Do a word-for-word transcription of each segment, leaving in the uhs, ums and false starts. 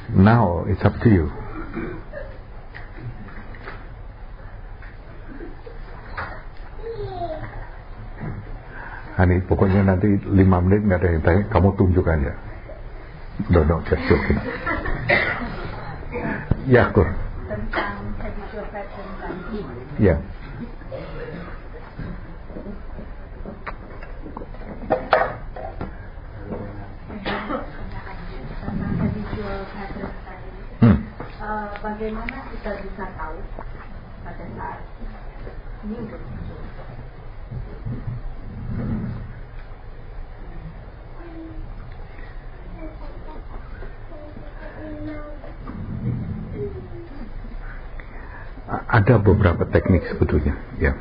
Now it's up to you. Hani, pokoknya nanti lima menit nggak ada yang tanya, kamu tunjuk aja. No, no, just joking. Ya, Kur. Tentang habitual pattern tadi. Ya. Tentang habitual pattern tadi. Hmm. Uh, bagaimana kita bisa tahu pada saat ini udah muncul? Ada beberapa teknik sebetulnya, ya.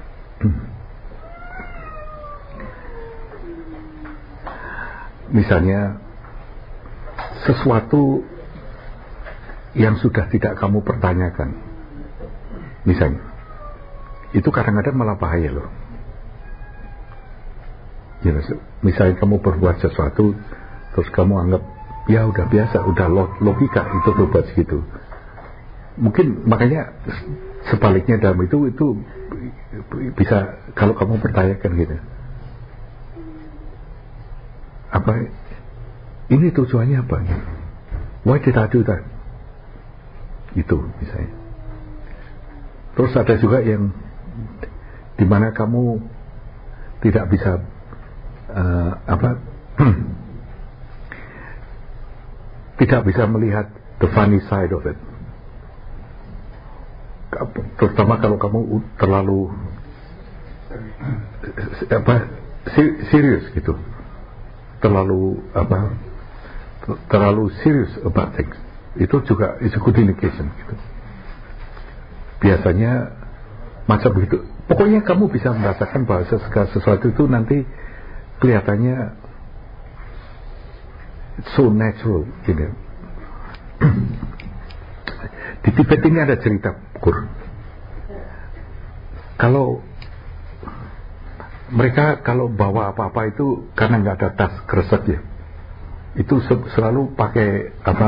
Misalnya sesuatu yang sudah tidak kamu pertanyakan, misalnya, itu kadang-kadang malah bahaya loh. Ya, misalnya kamu berbuat sesuatu, terus kamu anggap ya udah biasa, udah logika itu berbuat segitu. Mungkin makanya sebaliknya dalam itu itu bisa kalau kamu pertanyakan gitu, apa ini tujuannya apa? Why did I do that? Itu misalnya. Terus ada juga yang dimana kamu tidak bisa uh, apa tidak bisa melihat the funny side of it. Terutama kalau kamu terlalu apa serius gitu, terlalu apa terlalu serious about things, itu juga is a good indication gitu. Biasanya macam begitu. Pokoknya kamu bisa merasakan bahwa segala sesuatu itu nanti kelihatannya so natural gitu. Di Tibet ini ada cerita, Kur. Kalau mereka kalau bawa apa-apa itu karena nggak ada tas kresek ya, itu selalu pakai apa?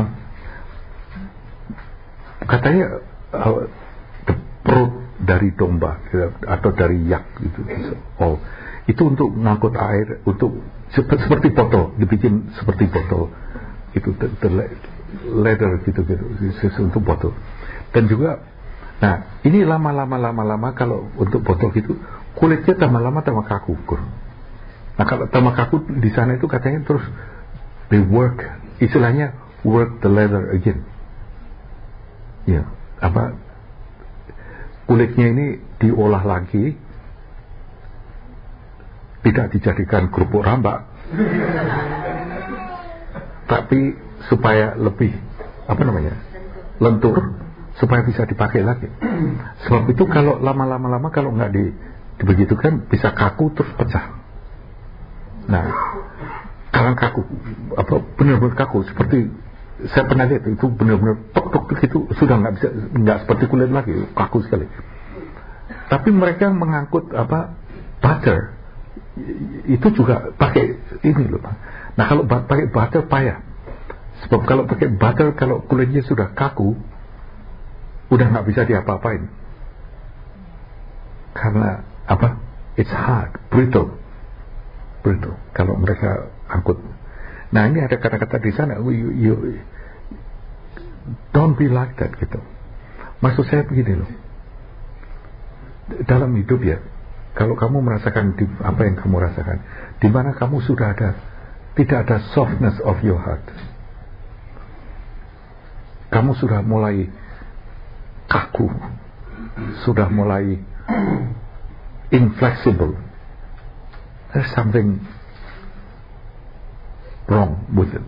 Katanya uh, perut dari domba atau dari yak gitu. Oh, itu untuk ngangkut air, untuk seperti botol, dibikin seperti botol itu leather gitu-gitu untuk botol. Dan juga nah ini lama-lama lama-lama kalau untuk botol gitu kulitnya tambah lama tambah kaku, Kur. Nah kalau tambah kaku di sana itu katanya terus they work, istilahnya work the leather again. Ya, apa kulitnya ini diolah lagi, tidak dijadikan kerupuk rambak, tapi supaya lebih apa namanya lentur, supaya bisa dipakai lagi. Sebab itu kalau lama-lama lama kalau nggak di, dibegitukan bisa kaku terus pecah. Nah, kalau kaku apa benar-benar kaku seperti saya pernah lihat itu benar-benar tok tok itu sudah nggak bisa, nggak seperti kulit lagi, kaku sekali. Tapi mereka mengangkut apa butter itu juga pakai ini loh, Pak. Nah kalau pakai butter payah. Sebab kalau pakai butter, kalau kulitnya sudah kaku, udah nggak bisa diapa-apain. Karena apa? It's hard, brittle, brittle. Kalau mereka angkut. Nah ini ada kata-kata di sana, you, you, don't be like that gitu. Maksud saya begini loh. Dalam hidup ya, kalau kamu merasakan di, apa yang kamu rasakan, di mana kamu sudah ada, tidak ada softness of your heart. Kamu sudah mulai kaku, sudah mulai inflexible. There's something wrong with it.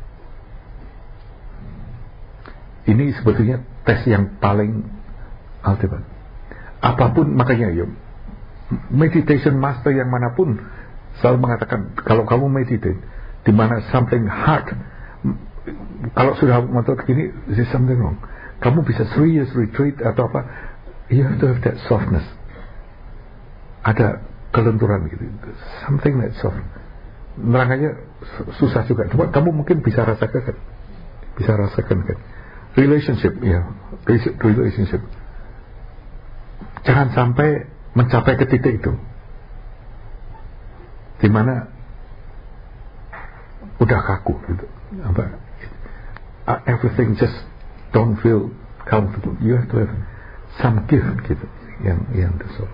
Ini sebetulnya tes yang paling ultimate. Apapun, makanya yuk, meditation master yang manapun selalu mengatakan kalau kamu meditate di mana something hard, kalau sudah motor begini, there's something wrong. Kamu bisa serious retreat atau apa, you have to have that softness. Ada kelenturan gitu, something that soft. Nerangnya susah juga. Cuma kamu mungkin bisa rasakan, bisa rasakan kan. Relationship, ya, relationship. Jangan sampai mencapai ke titik itu, dimana udah kaku gitu. Apa? Everything just don't feel comfortable. You have to have some gift gitu, yang yang dasar.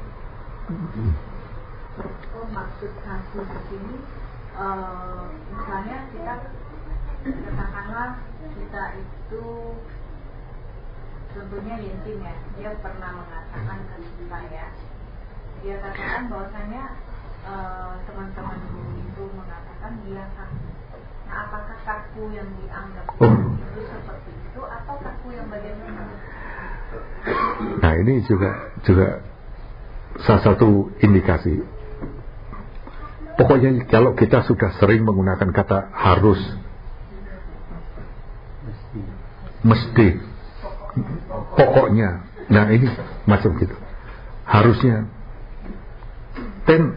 Oh, maksud kaku begini, uh, misalnya kita katakanlah kita itu tentunya Yensin ya, dia pernah mengatakan ke saya, dia katakan bahwasanya uh, teman-teman itu mengatakan dia kaku. Nah, apakah kaku yang dianggap oh. itu seperti itu atau kaku yang bagaimana? Nah, ini juga juga salah satu indikasi. Pokoknya kalau kita sudah sering menggunakan kata harus, mesti, pokoknya, nah ini macam gitu, harusnya, then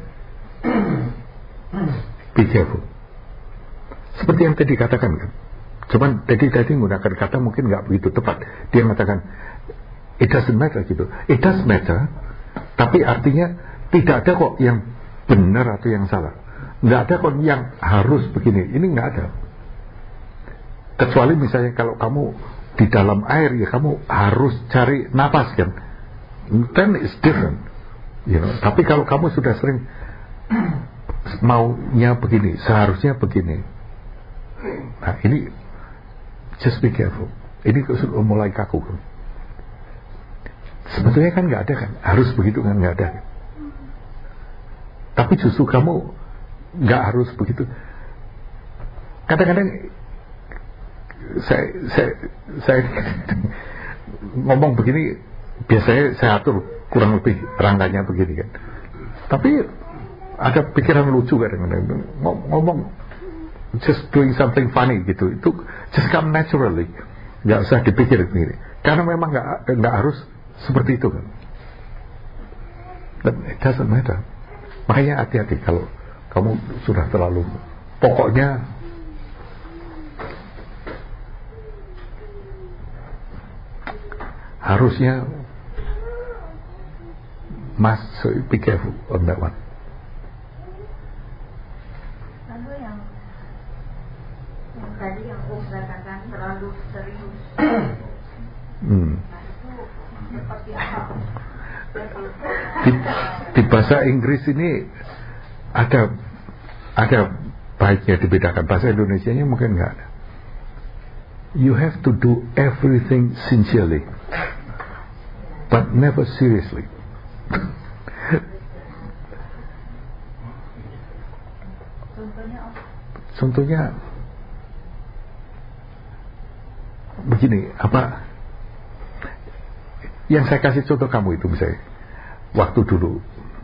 be careful. Seperti yang tadi katakan kan, cuman tadi tadi menggunakan kata mungkin nggak begitu tepat. Dia mengatakan it doesn't matter gitu, it does matter, tapi artinya tidak ada kok yang benar atau yang salah, nggak ada kok yang harus begini, ini nggak ada. Kecuali misalnya kalau kamu di dalam air, ya kamu harus cari napas kan, then it's different, you know. Tapi kalau kamu sudah sering maunya begini, seharusnya begini, nah ini just be careful. Ini sudah mulai kaku kan. Sebetulnya kan nggak ada kan, harus begitu kan, nggak ada. Tapi justru kamu nggak harus begitu. Kadang-kadang saya saya saya ngomong begini, biasanya saya atur kurang lebih rangkanya begini kan. Tapi ada pikiran lucu kadang-kadang ngomong just doing something funny gitu, itu just come naturally, nggak usah dipikir begini, karena memang nggak nggak harus seperti itu kan. But it doesn't matter. Makanya hati-hati kalau kamu sudah terlalu pokoknya. Harusnya must be careful on that one. Lalu yang yang tadi yang Om katakan terlalu serius, hmm. nah itu seperti apa? Di, di bahasa Inggris ini ada ada baiknya dibedakan, bahasa Indonesianya mungkin nggak ada. You have to do everything sincerely, but never seriously. Contohnya apa? Contohnya begini, apa yang saya kasih contoh kamu itu misalnya, waktu dulu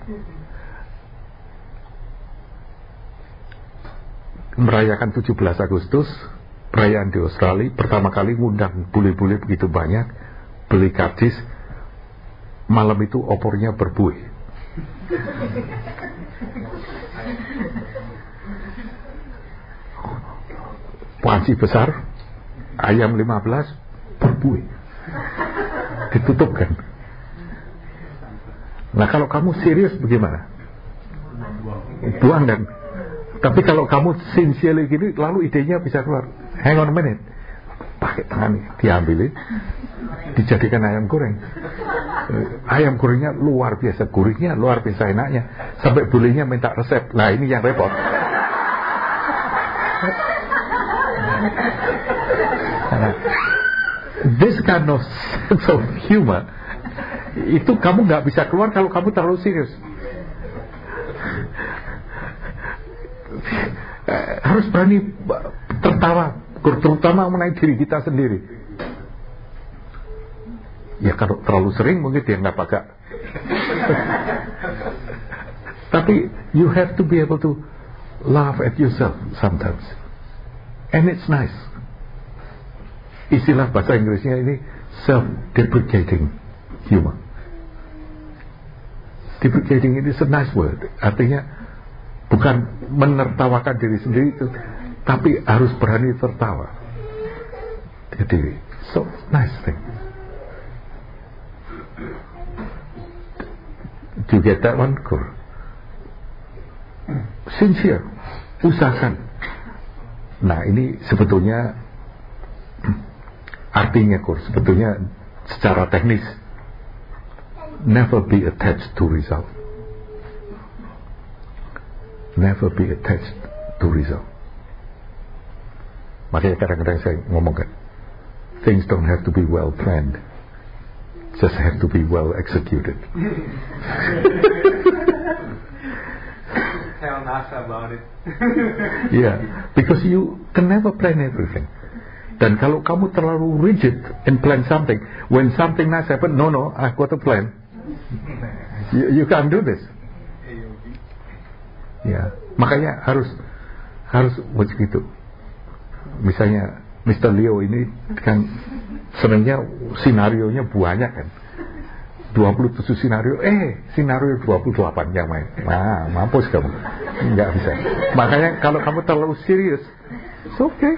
merayakan tujuh belas Agustus, perayaan di Australia, pertama kali ngundang bule-bule begitu banyak, beli karcis, malam itu opornya berbuih. Panci besar, ayam lima belas, berbuih, ditutupkan. Nah kalau kamu serius bagaimana? Buang dan. Tapi kalau kamu sincerely gini, lalu idenya bisa keluar. Hang on a minute, pakai tangan diambilin, dijadikan ayam goreng. Ayam gorengnya luar biasa gurihnya, luar biasa enaknya, sampai bulenya minta resep. Nah ini yang repot. Nah, this kind of sense of humor itu kamu nggak bisa keluar kalau kamu terlalu serius. Harus berani tertawa, terutama mengenai diri kita sendiri. Ya kalau terlalu sering mungkin dia nggak pakai. Tapi you have to be able to laugh at yourself sometimes, and it's nice. Istilah bahasa Inggrisnya ini self-deprecating humor. Deprecating ini is a nice word, artinya bukan menertawakan diri sendiri itu, tapi harus berani tertawa. Jadi, so nice thing. Do you get that one? Cool. Sincere, usahakan. Nah, ini sebetulnya artinya cool. Sebetulnya secara teknis, never be attached to result. Never be attached to result. Makanya kadang-kadang saya ngomongkan, things don't have to be well planned, just have to be well executed. Tell NASA about it. Yeah, because you can never plan everything. Dan kalau kamu terlalu rigid and plan something, when something nice happen, no no, I've got a plan. You, you can't do this. Ya, makanya harus harus begitu. Misalnya mister Leo ini kan senangnya sinarionya banyak kan, dua puluh tujuh sinario, eh sinario dua puluh delapan yang main. Nah, mampus kamu, nggak bisa. Makanya kalau kamu terlalu serius, it's okay.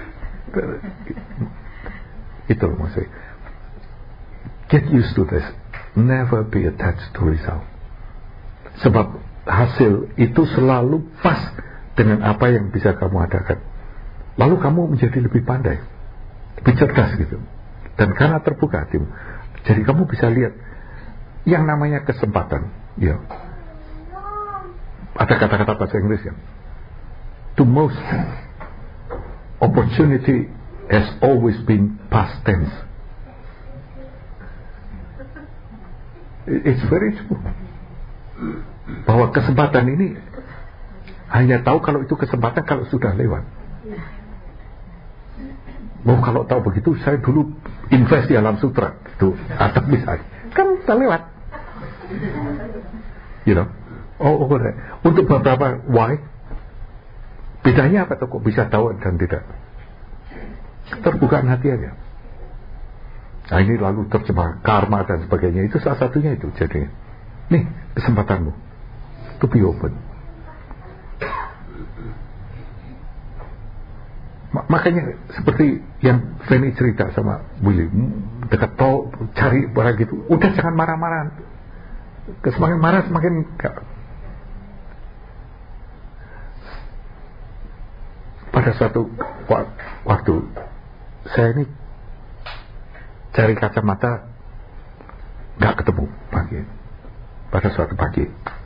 Itu maksudnya. Get used to this. Never be attached to result. Sebab hasil itu selalu pas dengan apa yang bisa kamu adakan. Lalu kamu menjadi lebih pandai, lebih cerdas gitu. Dan karena terbuka hatimu, jadi kamu bisa lihat yang namanya kesempatan. Ya, ada kata-kata bahasa Inggris ya. The most opportunity has always been past tense. It's very true. Bahwa kesempatan ini hanya tahu kalau itu kesempatan kalau sudah lewat. Mau kalau tahu begitu, saya dulu invest di Alam Sutra itu atap bisa kan sudah lewat. You know, oh, oh untuk beberapa why bedanya apa tuh kok bisa tahu dan tidak? Terbukaan hati aja. Nah ini lalu terjemah karma dan sebagainya, itu salah satunya itu. Jadi nih kesempatanmu to be open. Makanya seperti yang Fanny cerita sama Willy, dekat tol cari barang gitu, udah jangan marah-marah. Semakin marah semakin gak. Pada suatu waktu saya ini cari kacamata gak ketemu pagi. Pada suatu pagi,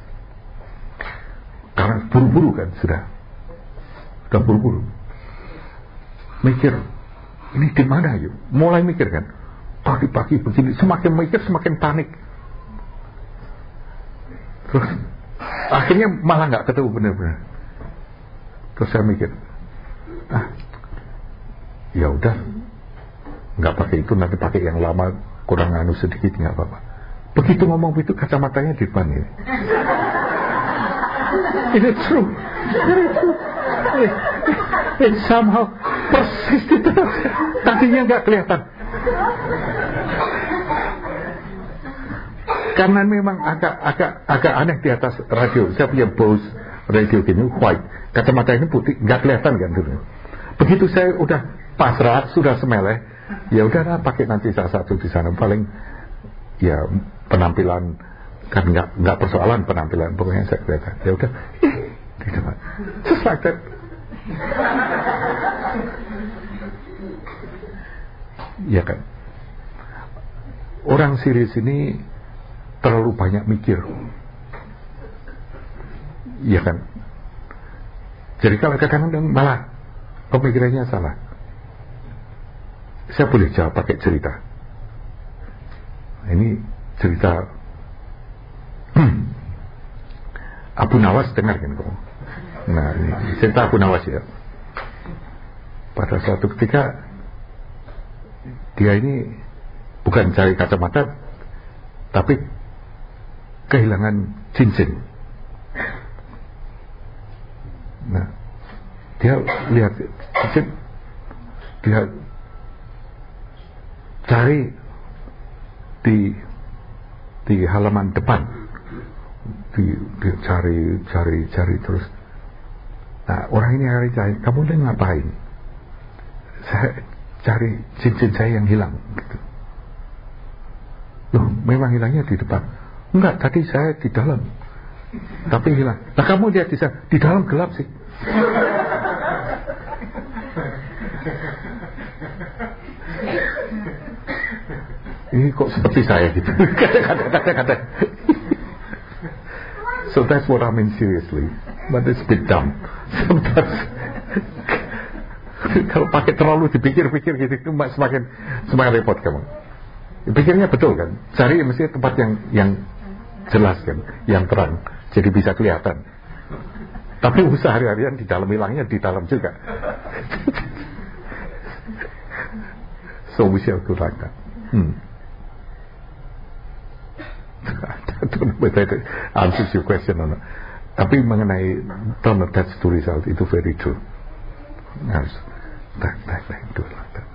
karena buru-buru kan sudah, sudah buru-buru. Mikir, ini di mana yuk? Mulai mikir kan, pagi-pagi begini, semakin mikir semakin panik. Terus akhirnya malah nggak ketemu benar-benar. Terus saya mikir, ah, ya udah, nggak pakai itu, nanti pakai yang lama, kurang anu sedikit nggak apa-apa. Begitu ngomong itu kacamatanya di depan ini. Ini true, very true. It somehow persis itu, tadinya nggak kelihatan. Karena memang agak agak agak aneh di atas radio. Saya punya Bose radio gini white, kacamata ini putih, nggak kelihatan kan dulu. Begitu saya udah pasrah, sudah semeleh, ya udah pakai nanti salah satu di sana, paling ya penampilan kan nggak nggak persoalan penampilan, pokoknya saya kelihatan. Ya udah, di depan, just like that. Ya kan, orang serius ini terlalu banyak mikir, ya kan. Jadi kalau kadang-kadang malah pemikirannya salah. Saya boleh jawab pakai cerita. Ini cerita hmm, Abu Nawas, dengar kan kamu? Nah, ini cerita Abu Nawas ya. Pada suatu ketika dia ini bukan cari kacamata, tapi kehilangan cincin. Nah, dia lihat cincin, dia cari di di halaman depan, di, dia cari cari cari terus. Nah, orang ini hari cari, kamu udah ngapain? Saya cari cincin saya yang hilang gitu. Loh, memang hilangnya di depan. Enggak, tadi saya di dalam tapi hilang. Nah kamu lihat di sana, di dalam gelap sih. Ini kok seperti saya gitu. Kata-kata. So that's what I mean seriously. But it's a bit dumb. Sometimes kalau pakai terlalu dipikir-pikir gitu, semakin semakin repot kamu. Pikirnya betul kan? Cari mesti tempat yang yang jelas kan, yang terang, jadi bisa kelihatan. Tapi usaha hari-harian di dalam, hilangnya di dalam juga. So we shall do like that. Hmm. I don't know whether that answers your question or not. Tapi mengenai don't attach to result, itu very true. Harus tak tak tak do like that.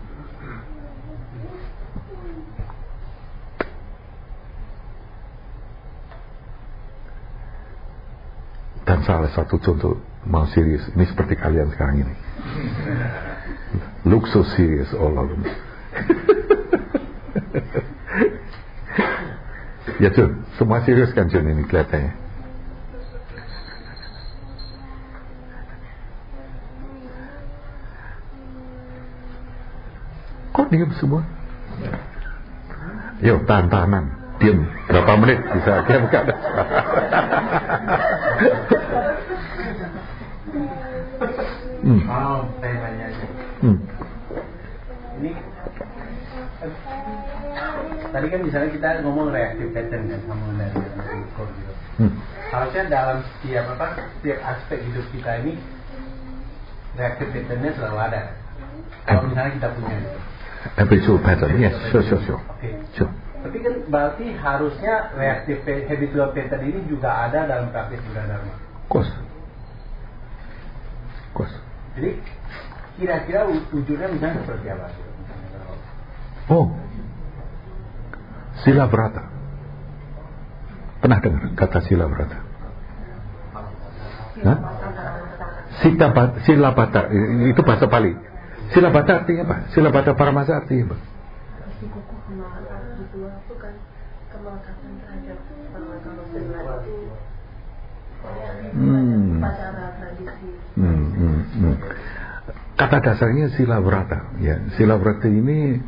Dan salah satu contoh mau serius, ini seperti kalian sekarang ini. Look so serious all alone. Ya Jun, semua serius kan Jun ini kelihatannya. Kok diam semua? Yuk, tahan-tahanan, diam berapa menit bisa kita buka. Hmm. Oh, saya tanya aja. Hmm. Ini tadi kan misalnya kita ngomong reactive pattern kan, sama dari ukur gitu. Hmm. Harusnya dalam setiap apa, setiap aspek hidup kita ini reactive patternnya selalu ada. Kalau misalnya kita punya gitu. Habitual pattern, yes, sure, sure, sure. Okay. Sure. Tapi kan berarti harusnya reactive habitual pattern ini juga ada dalam praktis Buddha Dharma. Of course. Of course. Jadi kira-kira wujudnya misalnya seperti apa? Oh, sila brata. Pernah dengar kata sila brata? Hah? Sita bat, sila bata, itu bahasa Pali. Sila bata artinya apa? Sila bata paramasa artinya apa? Hmm. Hmm, hmm, hmm. Kata dasarnya sila brata, ya. Sila brata ini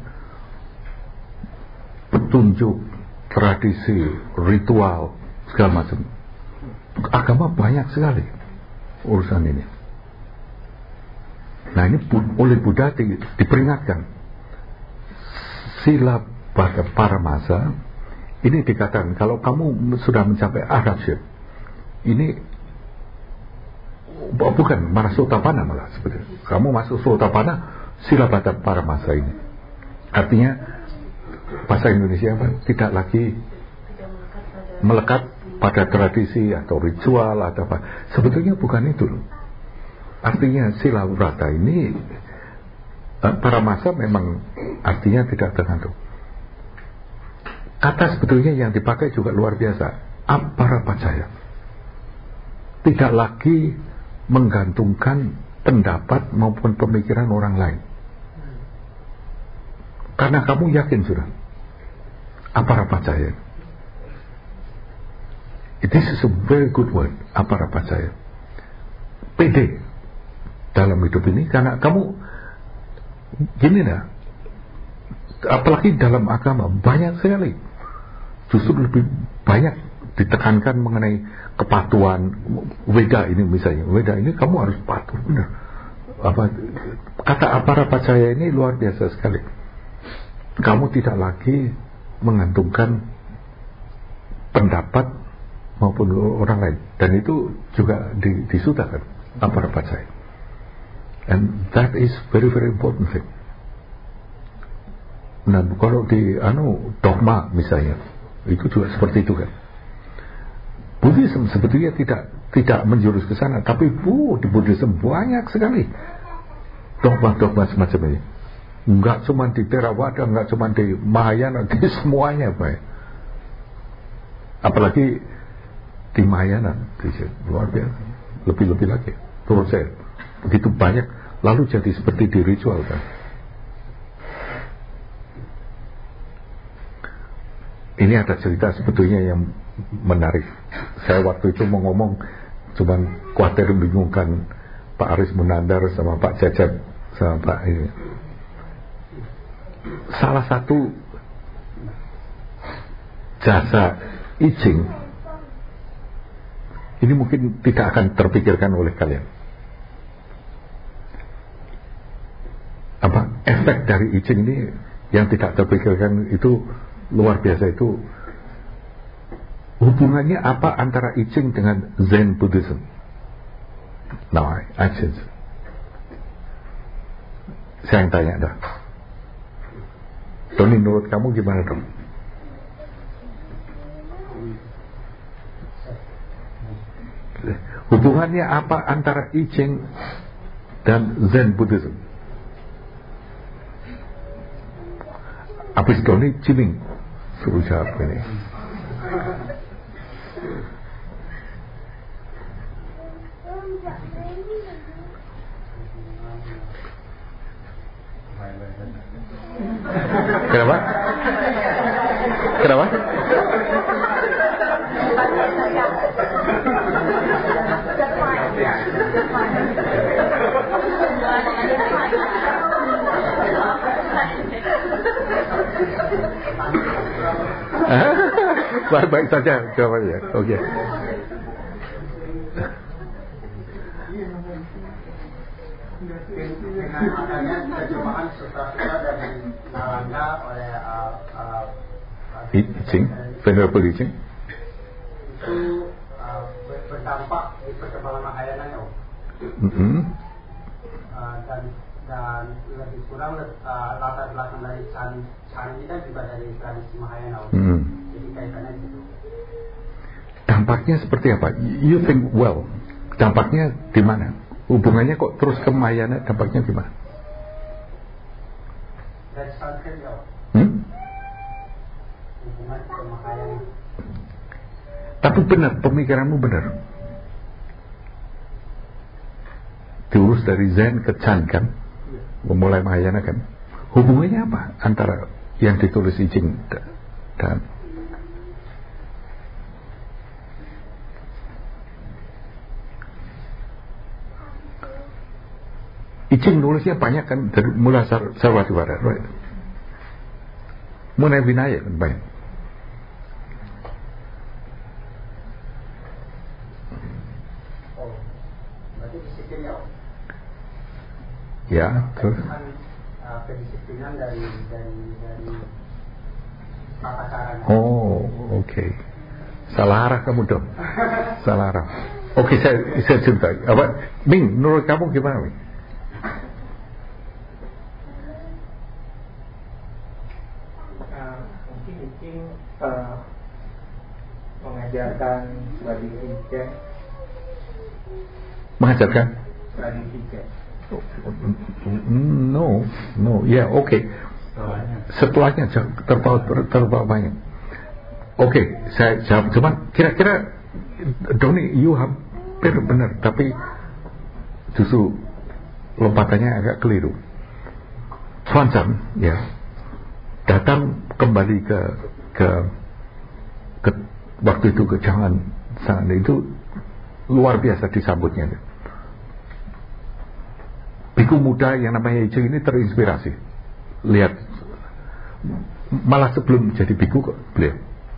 petunjuk, tradisi, ritual, segala macam. Agama banyak sekali urusan ini. Nah ini oleh Buddha di, diperingatkan. Sila pada paramasa ini dikatakan kalau kamu sudah mencapai arhatship, ini bukan marasotapana malah sebenarnya. Kamu masuk sotapana, sila pada paramasa ini. Artinya bahasa Indonesia apa? Tidak lagi melekat pada tradisi atau ritual atau apa. Sebetulnya bukan itu. Artinya sila brata ini paramasa memang artinya tidak tergantung. Kata sebetulnya yang dipakai juga luar biasa. Aparapacaya. Tidak lagi menggantungkan pendapat maupun pemikiran orang lain. Karena kamu yakin sudah. Aparapacaya. This is a very good word. Aparapacaya. Pede dalam hidup ini karena kamu gini dah. Apalagi dalam agama banyak sekali. Justru lebih banyak ditekankan mengenai kepatuhan. Weda ini misalnya, Weda ini kamu harus patuh benar. Apa kata aparapacaya ini luar biasa sekali. Kamu tidak lagi menggantungkan pendapat maupun orang lain, dan itu juga di, disutakan aparapacaya. And that is very very important thing. Nah kalau di anu dogma misalnya itu juga seperti itu kan. Buddhism sebetulnya tidak tidak menjurus ke sana, tapi bu di Buddhism banyak sekali dogma-dogma semacam ini. Enggak cuma di Theravada, enggak cuma di Mahayana, di semuanya Pak. Apalagi di Mahayana, luar biasa, lebih-lebih lagi. Menurut saya begitu banyak, lalu jadi seperti di ritual kan. ini ada cerita sebetulnya yang menarik. Saya waktu itu mau ngomong, cuman khawatir membingungkan Pak Aris Munandar sama Pak Cecep sama Pak ini. Salah satu jasa ijing ini mungkin tidak akan terpikirkan oleh kalian. Apa efek dari ijing ini yang tidak terpikirkan itu luar biasa. Itu hubungannya apa antara ijing dengan Zen Buddhism? Nah, actions. Saya yang tanya dah. Tony, menurut kamu gimana dong? Hubungannya apa antara I Ching dan Zen Buddhism? Habis Tony Ciming suruh jawab ini. Kenapa? Kenapa? Baik-baik saja jawabannya. Oke. Okay. Dengan adanya terjemahan sutra-sutra dari Nalanda oleh uh, uh, I Ching, Venerable I Ching, itu uh, berdampak di perkembangan Mahayana ya, mm -hmm. uh, dan dan lebih kurang uh, latar belakang dari Chan Chan ini kan juga dari tradisi Mahayana, mm -hmm. Jadi kaitannya gitu. Dampaknya seperti apa? You think well, dampaknya di mana? Hubungannya kok terus ke Mahayana, dampaknya gimana? Dari Sanskrit ya. Hmm? Hubungan ke Mahayana. Tapi benar, pemikiranmu benar. Diurus dari Zen ke Chan kan? Memulai Mahayana kan? Hubungannya apa antara yang ditulis I Ching dan I Ching nulisnya banyak kan, dari mulai Sarvatiwara, right? Mengenai Vinaya kan banyak. Oh, berarti disiplin ya? Ya, terus. Uh, kedisiplinan dari dari dari tata caranya. Oh, oke. Okay. Salah arah kamu dong. Salah arah. Oke, okay, saya saya cerita. Apa? Ming, menurut kamu gimana, Ming? Uh, mengajarkan tradisi Zen. Mengajarkan? Tradisi Zen. No, no, ya, yeah, oke. Okay. Setelahnya terpaut terpaut banyak. Oke, okay, saya jawab. Cuman kira-kira Doni, you hampir benar, tapi justru lompatannya agak keliru. Swansam, ya, datang kembali ke ke, ke waktu itu ke jangan sana itu luar biasa disambutnya. Biku muda yang namanya Ijing ini terinspirasi. Lihat, malah sebelum jadi biku kok beliau.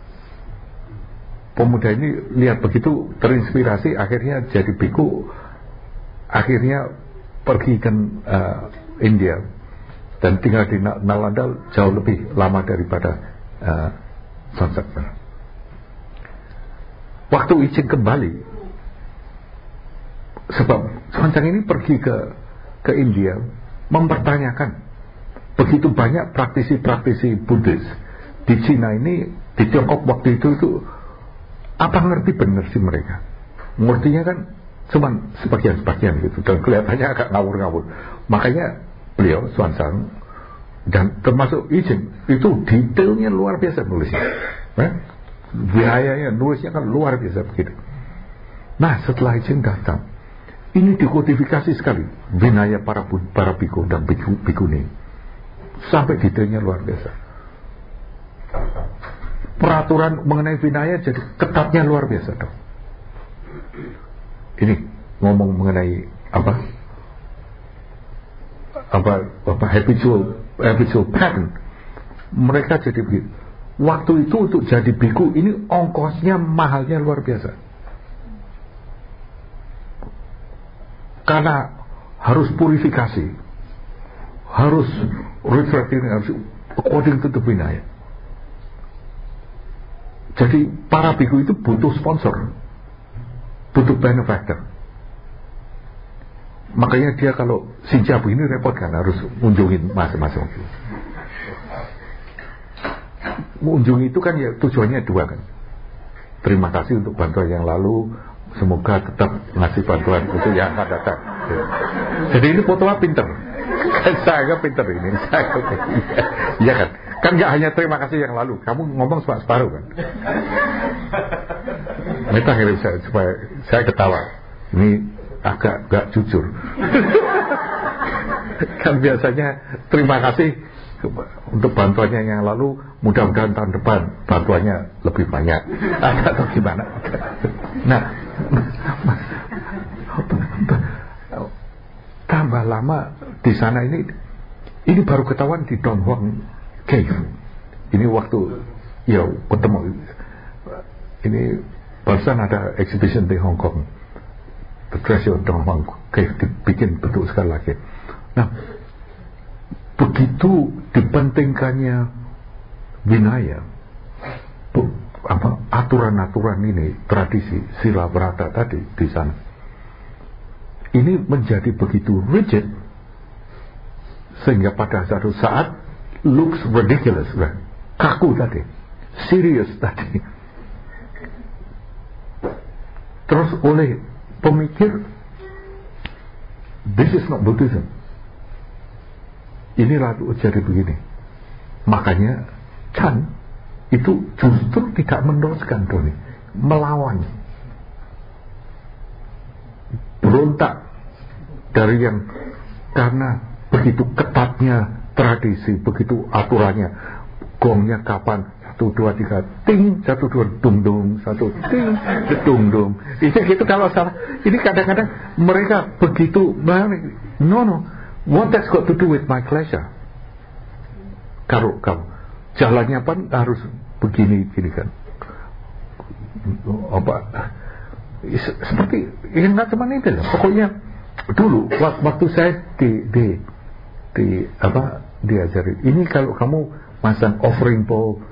Pemuda ini lihat begitu terinspirasi, akhirnya jadi biku, akhirnya pergi ke uh, India dan tinggal di Nalanda jauh lebih lama daripada uh, Sansakta. Waktu Ijing kembali, sebab Sansang ini pergi ke ke India mempertanyakan begitu banyak praktisi-praktisi Buddhis di Cina ini, di Tiongkok waktu itu itu apa ngerti benar sih mereka? Ngertinya kan cuman sebagian-sebagian gitu dan kelihatannya agak ngawur-ngawur. Makanya beliau Swansang dan termasuk Ijing itu detailnya luar biasa nulisnya. Eh? Vinayanya nulisnya kan luar biasa begitu. Nah, setelah Ijing datang, ini dikodifikasi sekali Vinaya para para biku dan biku bikuni sampai detailnya luar biasa. peraturan mengenai Vinaya jadi ketatnya luar biasa dong. Ini ngomong mengenai apa apa apa habitual habitual pattern, mereka jadi begitu. Waktu itu untuk jadi biku ini ongkosnya mahalnya luar biasa, karena harus purifikasi, harus retracting, harus according to the Vinaya. Jadi para biku itu butuh sponsor, butuh benefactor. Makanya dia kalau si Jabu ini repot kan, harus kunjungin masing-masing. Mengunjungi itu kan ya tujuannya dua kan. Terima kasih untuk bantuan yang lalu, semoga tetap ngasih bantuan untuk yang akan datang. Jadi ini fotonya pinter. Saya pinter ini. Iya kan. Kan gak hanya terima kasih yang lalu, kamu ngomong separuh kan. Mereka ngirim saya supaya saya ketawa. Ini agak gak jujur. Kan biasanya terima kasih untuk bantuannya yang lalu, mudah-mudahan tahun depan bantuannya lebih banyak atau gimana. Nah, tambah lama di sana ini, ini baru ketahuan di Don Huang Cave. Ini waktu ya ketemu, ini barusan ada exhibition di Hong Kong, The Treasure of Don Huang Cave, dibikin bentuk sekali lagi. Nah, begitu dipentingkannya Vinaya, apa aturan-aturan ini, tradisi sila brata tadi di sana, ini menjadi begitu rigid sehingga pada satu saat looks ridiculous, kan? Kaku tadi, serius tadi. Terus oleh pemikir, this is not Buddhism. Ini lalu jadi begini. Makanya Chan itu justru tidak meneruskan Doni, melawan, berontak dari yang, karena begitu ketatnya tradisi, begitu aturannya, gongnya kapan, satu dua tiga ting, satu dua dung dung, satu ting dung dung. Itu gitu kalau salah. Ini kadang-kadang mereka begitu, no no. What that's got to do with my pleasure? Kalau kamu jalannya pun harus begini gini kan, apa seperti yang nggak cuma itu lah. Pokoknya dulu waktu saya di di di apa diajari ini, kalau kamu masang offering bowl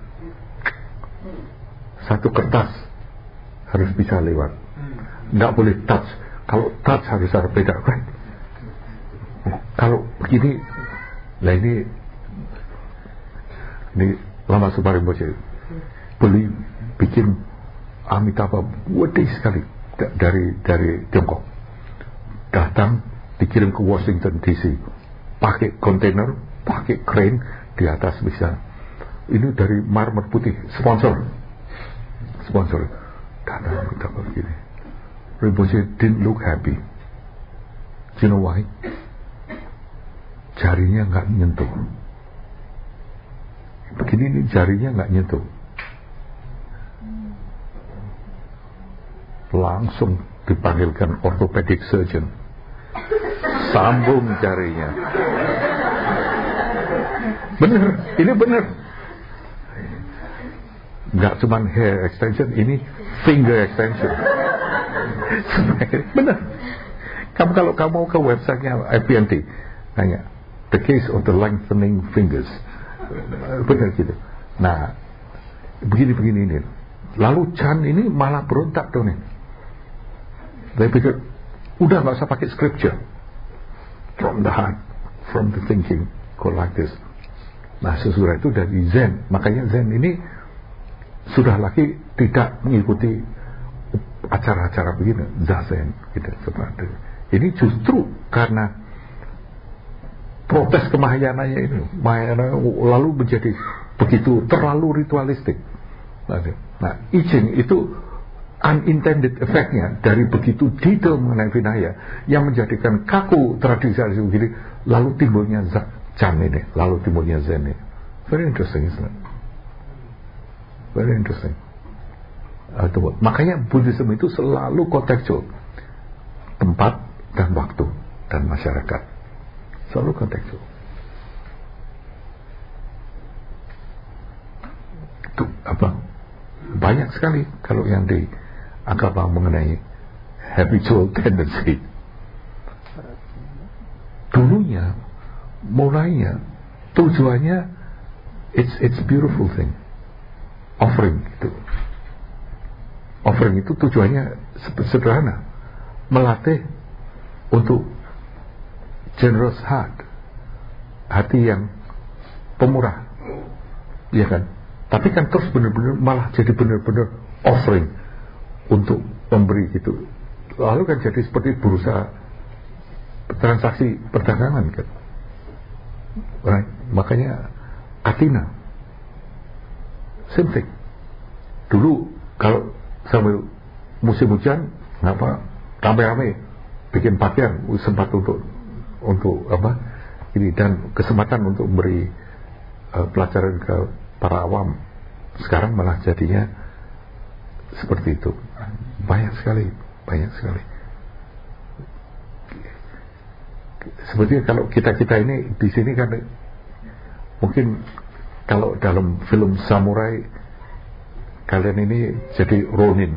satu kertas harus bisa lewat, nggak boleh touch. Kalau touch harus ada beda, right? Kalau begini, lah ini ini Lama Subarimpoche beli bikin Amitabha gede sekali dari dari Tiongkok, datang dikirim ke Washington D C, pakai kontainer, pakai crane di atas bisa. Ini dari marmer putih, sponsor, sponsor. Datang Amitabha begini. Rinpoche didn't look happy. Do you know why? Jarinya nggak nyentuh. Begini nih, jarinya nggak nyentuh. Langsung dipanggilkan orthopedic surgeon, sambung jarinya. Bener, ini bener. Nggak cuman hair extension, ini finger extension. Bener. Kamu kalau kamu mau ke websitenya I P N T, nanya the case of the lengthening fingers, benar gitu. Nah, begini-begini ini. Lalu Chan ini malah berontak tuh nih. Dia pikir, udah nggak usah pakai scripture, from the heart, from the thinking, go like this. Nah, sesudah itu dari Zen. Makanya Zen ini sudah lagi tidak mengikuti acara-acara begini, Zazen gitu seperti itu. Ini justru karena protes ke Mahayananya ini, Mahayana lalu menjadi begitu terlalu ritualistik. Nah, I Ching itu unintended effect-nya dari begitu detail mengenai Vinaya yang menjadikan kaku tradisi begini, lalu timbulnya Chan ini, lalu timbulnya Zen ini. Very interesting, isn't it? Very interesting. Uh, itu, makanya Buddhism itu selalu kontekstual, tempat dan waktu dan masyarakat, selalu kontekstual. Itu apa? Banyak sekali kalau yang di agama mengenai habitual tendency. Dulunya, mulainya, tujuannya it's it's beautiful thing, offering itu. Offering itu tujuannya sederhana, melatih untuk generous heart, hati yang pemurah, ya kan? Tapi kan terus benar-benar malah jadi benar-benar offering untuk memberi gitu. Lalu kan jadi seperti berusaha transaksi perdagangan kan, right? Makanya Athena, same thing. Dulu kalau sambil musim hujan, ngapa rame-rame bikin pakaian, sempat untuk untuk apa ini, dan kesempatan untuk beri uh, pelajaran ke para awam. Sekarang malah jadinya seperti itu. Banyak sekali, banyak sekali. Sebetulnya kalau kita-kita ini di sini kan mungkin kalau dalam film samurai kalian ini jadi Ronin.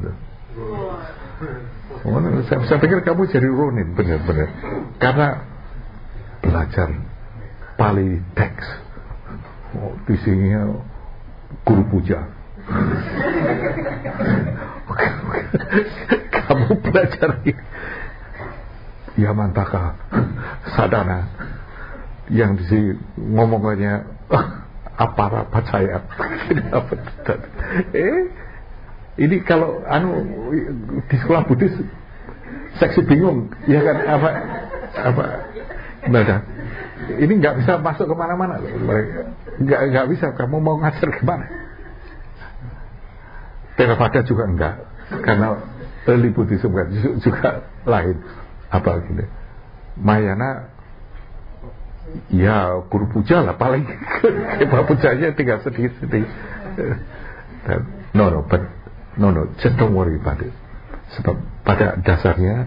Oh, saya, saya pikir kamu jadi Ronin, benar-benar. Karena belajar Pali teks. Oh, di sini guru puja. Kamu belajar Yamantaka, Sadana, yang di sini ngomongannya apara pacaya. eh ini kalau anu di sekolah Buddhis seksi bingung, ya kan, apa apa nah, ini nggak bisa masuk kemana-mana, nggak nggak bisa. Kamu mau ngajar kemana? Theravada juga enggak, karena early Buddhism kan juga lain, apa gitu. Mahayana ya guru puja lah paling. Kepala pujanya tinggal sedikit-sedikit. No no but no no just don't worry about it. Sebab pada dasarnya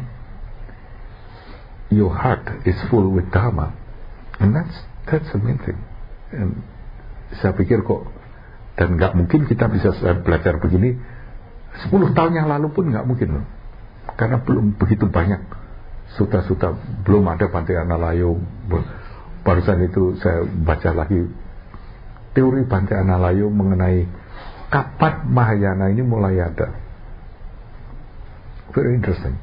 your heart is full with dharma, and that's that's the main thing. And saya pikir kok, dan nggak mungkin kita bisa belajar begini sepuluh tahun yang lalu pun nggak mungkin loh, karena belum begitu banyak suta-suta, belum ada Bhante Analayo. Barusan itu saya baca lagi teori Bhante Analayo mengenai kapan Mahayana ini mulai ada. Very interesting.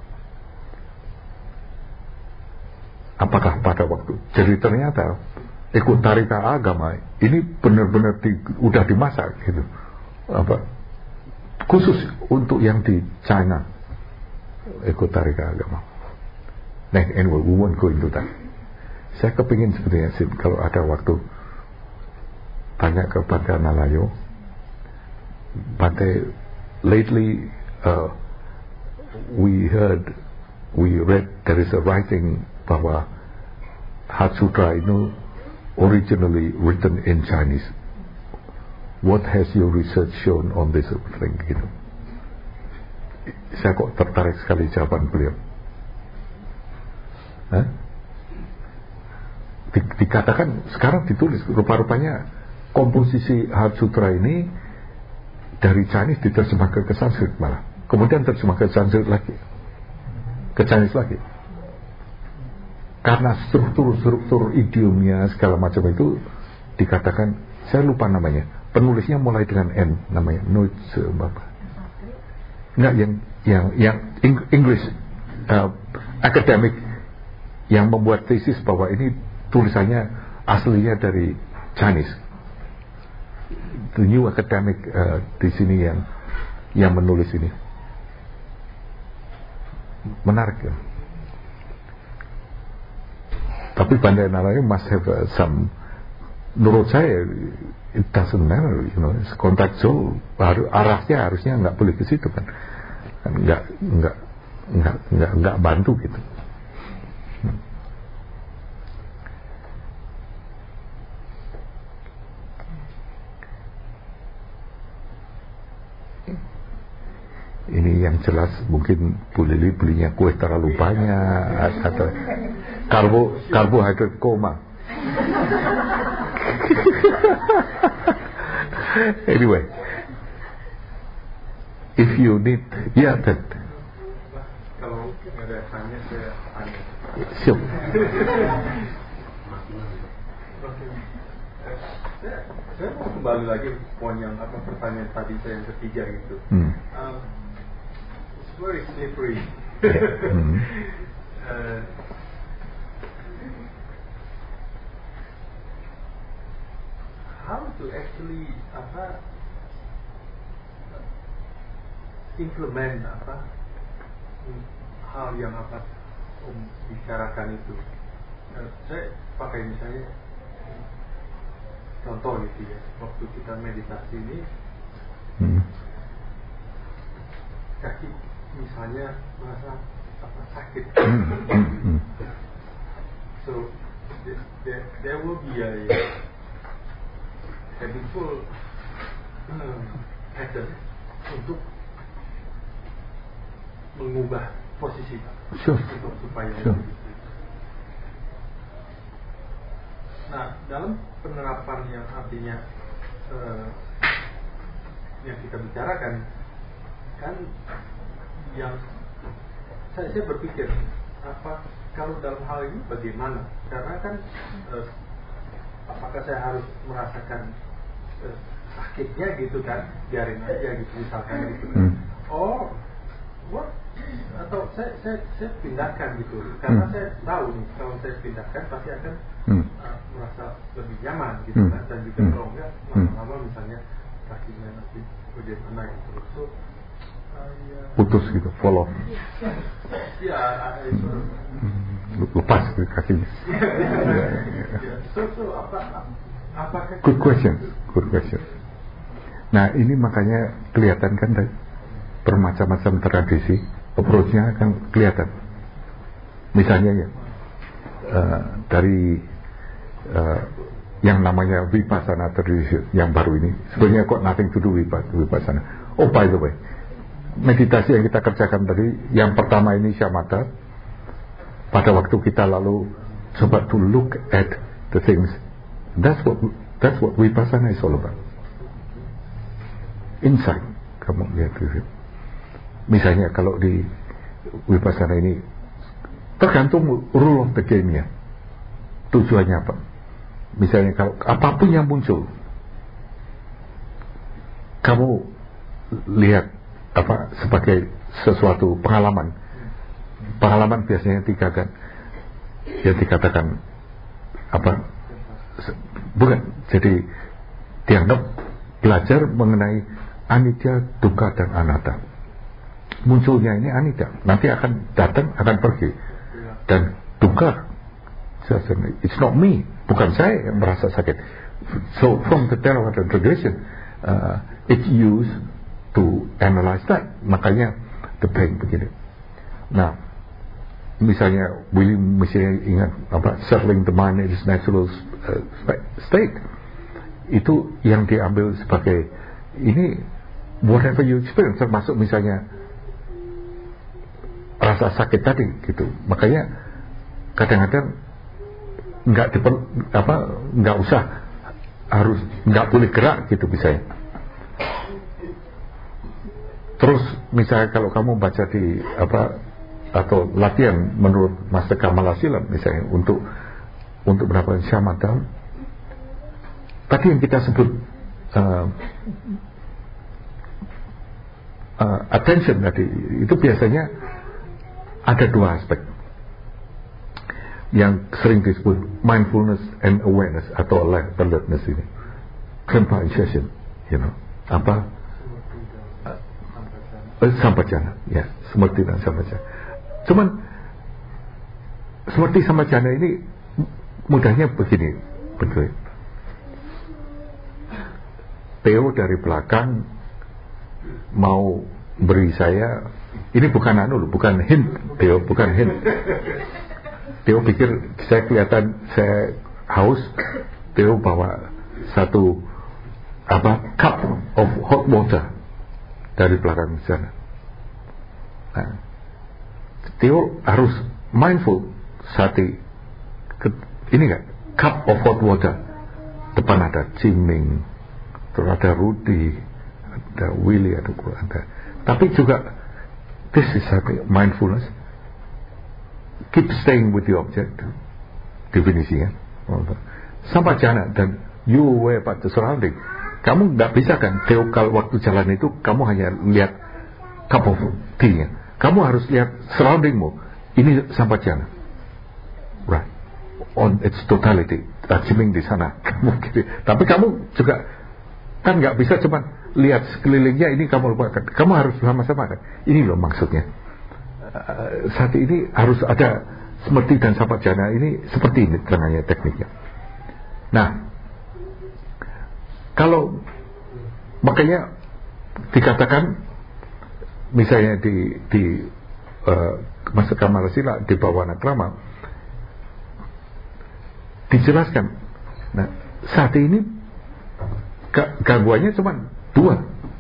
Apakah pada waktu, jadi ternyata ekotarika agama ini benar-benar di, udah dimasak gitu, apa khusus untuk yang di China, ekotarika agama. Nah, anyway, we won't go into that. Saya kepingin sebetulnya sih kalau ada waktu tanya ke Bhante Analayo. Bhante, lately uh, we heard, we read there is a writing bahwa Heart Sutra itu originally written in Chinese. What has your research shown on this thing? Gitu. Saya kok tertarik sekali jawaban beliau. Hah? Di, dikatakan sekarang ditulis rupa-rupanya komposisi Heart Sutra ini dari Chinese diterjemahkan ke Sanskrit malah, kemudian terjemahkan ke Sanskrit lagi, ke Chinese lagi. Karena struktur-struktur idiomnya segala macam itu dikatakan, saya lupa namanya, penulisnya mulai dengan N, namanya Noitse apa? Enggak, yang yang yang English uh, academic yang membuat tesis bahwa ini tulisannya aslinya dari Chinese. The new academic uh, di sini yang yang menulis ini menarik ya. Tapi Bhante Analayo must have uh, some, menurut saya it doesn't matter, you know, it's contextual, arahnya harusnya nggak boleh ke situ kan, nggak nggak nggak nggak nggak bantu gitu. Hmm. ini yang jelas mungkin Bu Lili belinya kue terlalu banyak atau karbo karbohidrat koma. Anyway, if you need, ya, yeah, that. Kalau ada tanya saya tanya. Siap. Saya, saya mau kembali lagi poin yang apa pertanyaan tadi saya yang ketiga itu. Hmm. Um, it's very slippery. Hmm. uh, how to actually apa implement apa hal yang apa um, bicarakan itu. Uh, saya pakai misalnya contoh gitu ya, waktu kita meditasi ini Hmm. kaki misalnya merasa apa sakit. Hmm. Hmm. So there, there, there will be a habitual um, pattern untuk mengubah posisi Sure. untuk supaya Sure. Nah, dalam penerapan yang artinya uh, yang kita bicarakan kan yang saya, saya berpikir apa kalau dalam hal ini bagaimana, karena kan uh, apakah saya harus merasakan uh, sakitnya gitu kan, biarin aja gitu misalkan gitu kan, Hmm. oh what atau saya saya saya pindahkan gitu karena Hmm. saya tahu nih kalau saya pindahkan pasti akan Hmm. uh, merasa lebih nyaman gitu Hmm. kan, dan juga Hmm. kalau enggak Hmm. lama-lama misalnya kakinya nanti bagaimana gitu. So I, uh, Putus gitu, fall off. ya I, I, so, Lepas gitu kakinya. ya, so, so apa apakah Good question, good question. Nah ini makanya kelihatan kan dari bermacam-macam tradisi, approach-nya akan kelihatan. Misalnya ya, uh, dari uh, yang namanya Vipassana tradisi yang baru ini, sebenarnya kok nothing to do with Vipassana. Oh by the way, meditasi yang kita kerjakan tadi, yang pertama ini shamatha. Pada waktu kita lalu coba to look at the things, that's what that's what Vipassana is all about. Insight, kamu lihat itu. Misalnya kalau di Vipassana ini tergantung rule of the game ya, tujuannya apa. Misalnya kalau apapun yang muncul, kamu lihat apa sebagai sesuatu pengalaman. Pengalaman biasanya tiga kan, yang dikatakan apa? Bukan, jadi dianggap belajar mengenai anicca, dukkha dan anatta. Munculnya ini anicca, nanti akan datang, akan pergi. Dan dukkha, it's not me, bukan saya yang merasa sakit. So from the Theravada tradition, uh, it's used to analyze that. Makanya the pain begini. Nah, misalnya Willy misalnya ingat apa, settling the mind in its natural uh, state, itu yang diambil sebagai ini whatever you experience, termasuk misalnya rasa sakit tadi gitu. Makanya kadang-kadang nggak diper, apa nggak usah harus nggak boleh gerak gitu misalnya. Terus misalnya kalau kamu baca di apa atau latihan menurut Master Kamala Silam misalnya untuk untuk mendapatkan shamatha, tadi yang kita sebut uh, uh, attention tadi itu biasanya ada dua aspek yang sering disebut mindfulness and awareness atau alertness ini, compassion, you know, apa uh, sampajana, ya, seperti dan sampajana. Cuman seperti sampajana ini mudahnya begini, betul. Theo dari belakang mau beri saya, ini bukan anu loh, bukan hint, Theo, bukan hint. Theo pikir saya kelihatan saya haus, Theo bawa satu apa cup of hot water dari belakang sana. Nah, Theo harus mindful saat di, ke, ini kan cup of hot water, depan ada Jiming, terus ada Rudy, ada Willy, ada ada. Tapi juga this is mindfulness. Keep staying with the object. Definisinya. Sampajana dan you aware about the surrounding. Kamu nggak bisa kan, Theo, kalau waktu jalan itu kamu hanya lihat cup of tea-nya. Kamu harus lihat surroundingmu. Ini sampajana. Right. On its totality. Jiming di sana. Tapi kamu juga kan nggak bisa cuma lihat sekelilingnya, ini kamu lupakan. Kamu harus sama-sama kan. Ini loh maksudnya. Uh, saat ini harus ada seperti dan sampajana ini seperti ini terangnya tekniknya. Nah, kalau makanya dikatakan misalnya di di uh, masa Kamalasila di Bawana Krama dijelaskan. Nah, saat ini gangguannya cuma dua.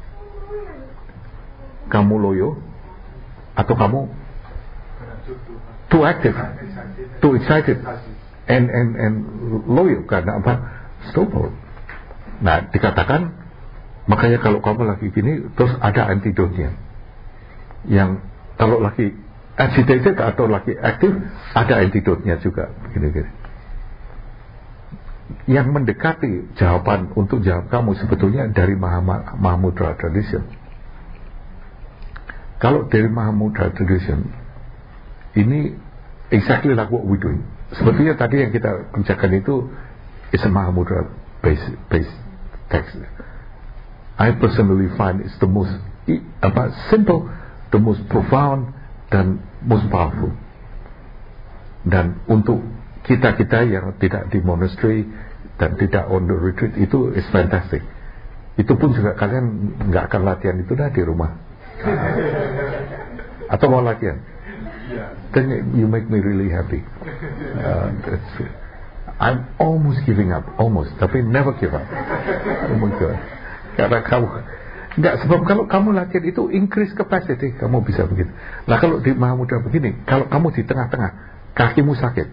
Kamu loyo atau kamu too active, too excited, and and and loyo karena apa? Stupor. Nah, dikatakan makanya kalau kamu lagi gini terus ada antidotnya. Yang kalau lagi agitated atau lagi aktif ada antidotnya juga gini-gini. Yang mendekati jawaban untuk jawab kamu sebetulnya dari Mahamudra tradition. Kalau dari Mahamudra tradition ini exactly like what we doing. Sebetulnya tadi yang kita kerjakan itu is a Mahamudra based based text. I personally find it's the most apa simple, the most profound dan most powerful. Dan untuk kita-kita yang tidak di monastery dan tidak on the retreat itu is fantastic. Itu pun juga kalian nggak akan latihan itu dah di rumah. Atau mau latihan? Then you make me really happy. Uh, I'm almost giving up, almost, tapi never give up. Oh my God. Karena kamu nggak, sebab kalau kamu latihan itu increase capacity, kamu bisa begitu. Nah kalau di Mahamudra begini, kalau kamu di tengah-tengah kakimu sakit,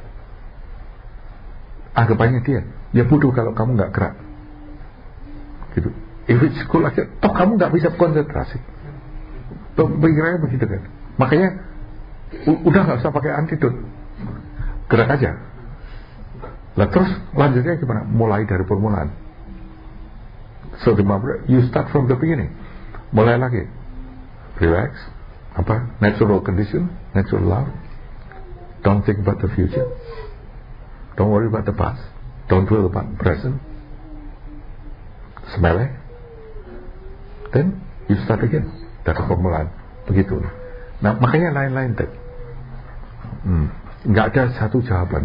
anggapannya dia, ya bodoh kalau kamu nggak gerak, gitu. If it's cool aja, toh kamu nggak bisa konsentrasi. Pikirannya begitu kan. Makanya u- udah nggak usah pakai antidot, gerak aja. Lah terus lanjutnya gimana? Mulai dari permulaan. So the you start from the beginning. Mulai lagi. Relax. Apa? Natural condition, natural love. Don't think about the future. Don't worry about the past. Don't dwell about the present. Smell it. Then you start again. Dari permulaan. Begitu. Nah makanya lain-lain tadi. Hmm. Nggak ada satu jawaban.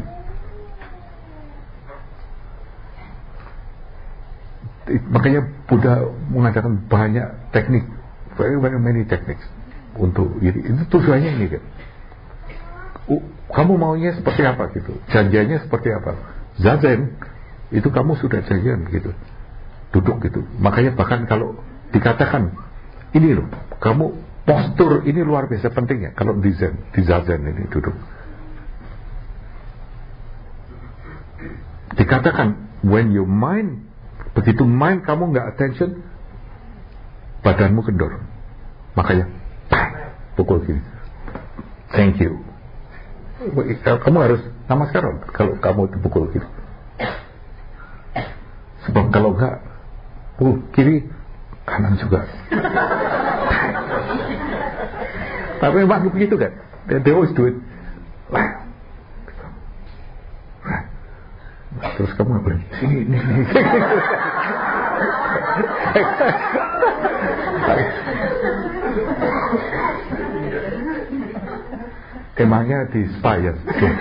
Makanya Buddha mengadakan banyak teknik, very very many techniques untuk ini. Itu tujuannya ini kan. Uh, kamu maunya seperti apa gitu, janjiannya seperti apa. Zazen itu kamu sudah janjian gitu, duduk gitu. Makanya bahkan kalau dikatakan ini loh, kamu postur ini luar biasa pentingnya kalau di zen, di zazen ini duduk. Dikatakan when your mind, begitu mind kamu nggak attention, badanmu kendor. Makanya pukul gini. Thank you. Kamu harus namaskar kalau kamu dipukul gitu. Sebab kalau nggak pukul kiri, kanan juga. Tapi memang begitu kan. They always do it. Terus kamu apa? Sini, ini, ini. Emangnya di spa ya?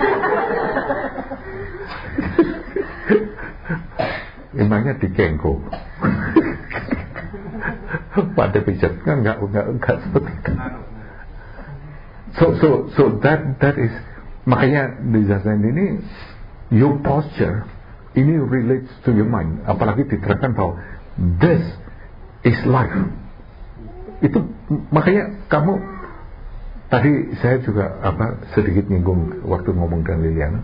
Emangnya di Kengko? Pada pijat kan enggak enggak enggak seperti itu. So so so that that is, makanya di Zazen ini your posture ini relates to your mind. Apalagi diterangkan bahwa this is life. Itu makanya kamu tadi saya juga apa sedikit nyinggung waktu ngomong dengan Liliana.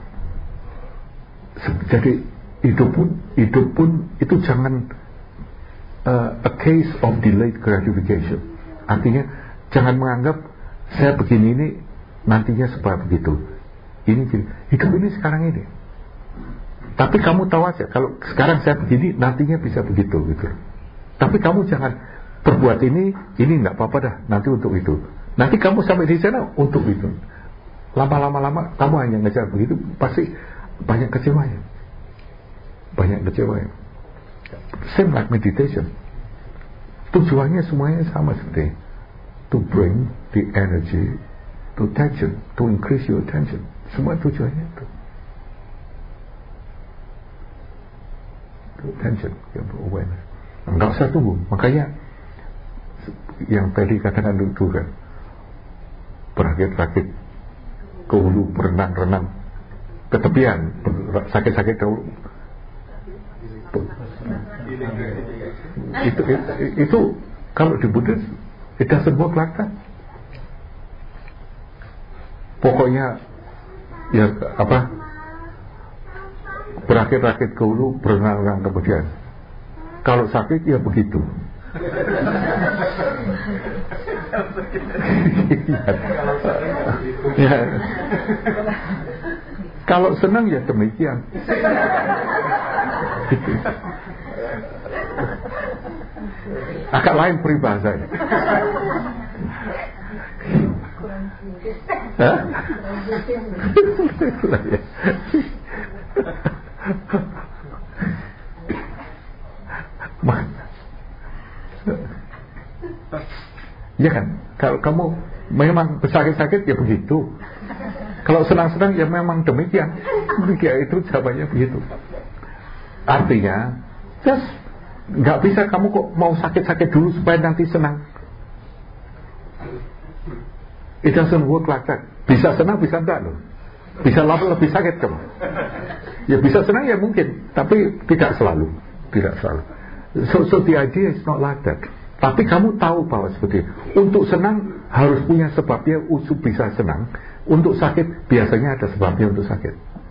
Jadi hidup pun hidup pun itu jangan uh, a case of delayed gratification. Artinya jangan menganggap saya begini ini nantinya supaya begitu. Ini hidup ini sekarang ini. Tapi kamu tahu aja kalau sekarang saya begini nantinya bisa begitu gitu. Tapi kamu jangan berbuat ini ini nggak apa-apa dah nanti untuk itu. Nanti kamu sampai di sana untuk itu. Lama-lama lama kamu hanya ngejar begitu pasti banyak kecewanya. Banyak kecewanya. Same like meditation. Tujuannya semuanya sama seperti to bring the energy to attention, to increase your attention. Semua tujuannya itu. To attention, awareness. Enggak usah tunggu. Makanya yang tadi katakan dulu kan, berakit-rakit ke hulu, berenang-renang ke tepian, sakit-sakit ke hulu. Itu, itu, itu kalau di Buddhis it doesn't work like that. Pokoknya ya apa berakit-rakit ke hulu, berenang-renang ke tepian. Kalau sakit ya begitu. Ya. Kalau senang ya demikian. Gitu. Agak lain peribahasanya. Hah? Ya kan, kalau kamu memang sakit-sakit ya begitu. Kalau senang-senang ya memang demikian. Ya itu jawabannya begitu. Artinya, just nggak bisa kamu kok mau sakit-sakit dulu supaya nanti senang. It doesn't work like that. Bisa senang, bisa enggak loh. Bisa lama lebih sakit kamu. Ya bisa senang ya mungkin, tapi tidak selalu, tidak selalu. So, so the idea is not like that. Tapi kamu tahu bahwa seperti untuk senang harus punya sebabnya untuk bisa senang. Untuk sakit biasanya ada sebabnya untuk sakit.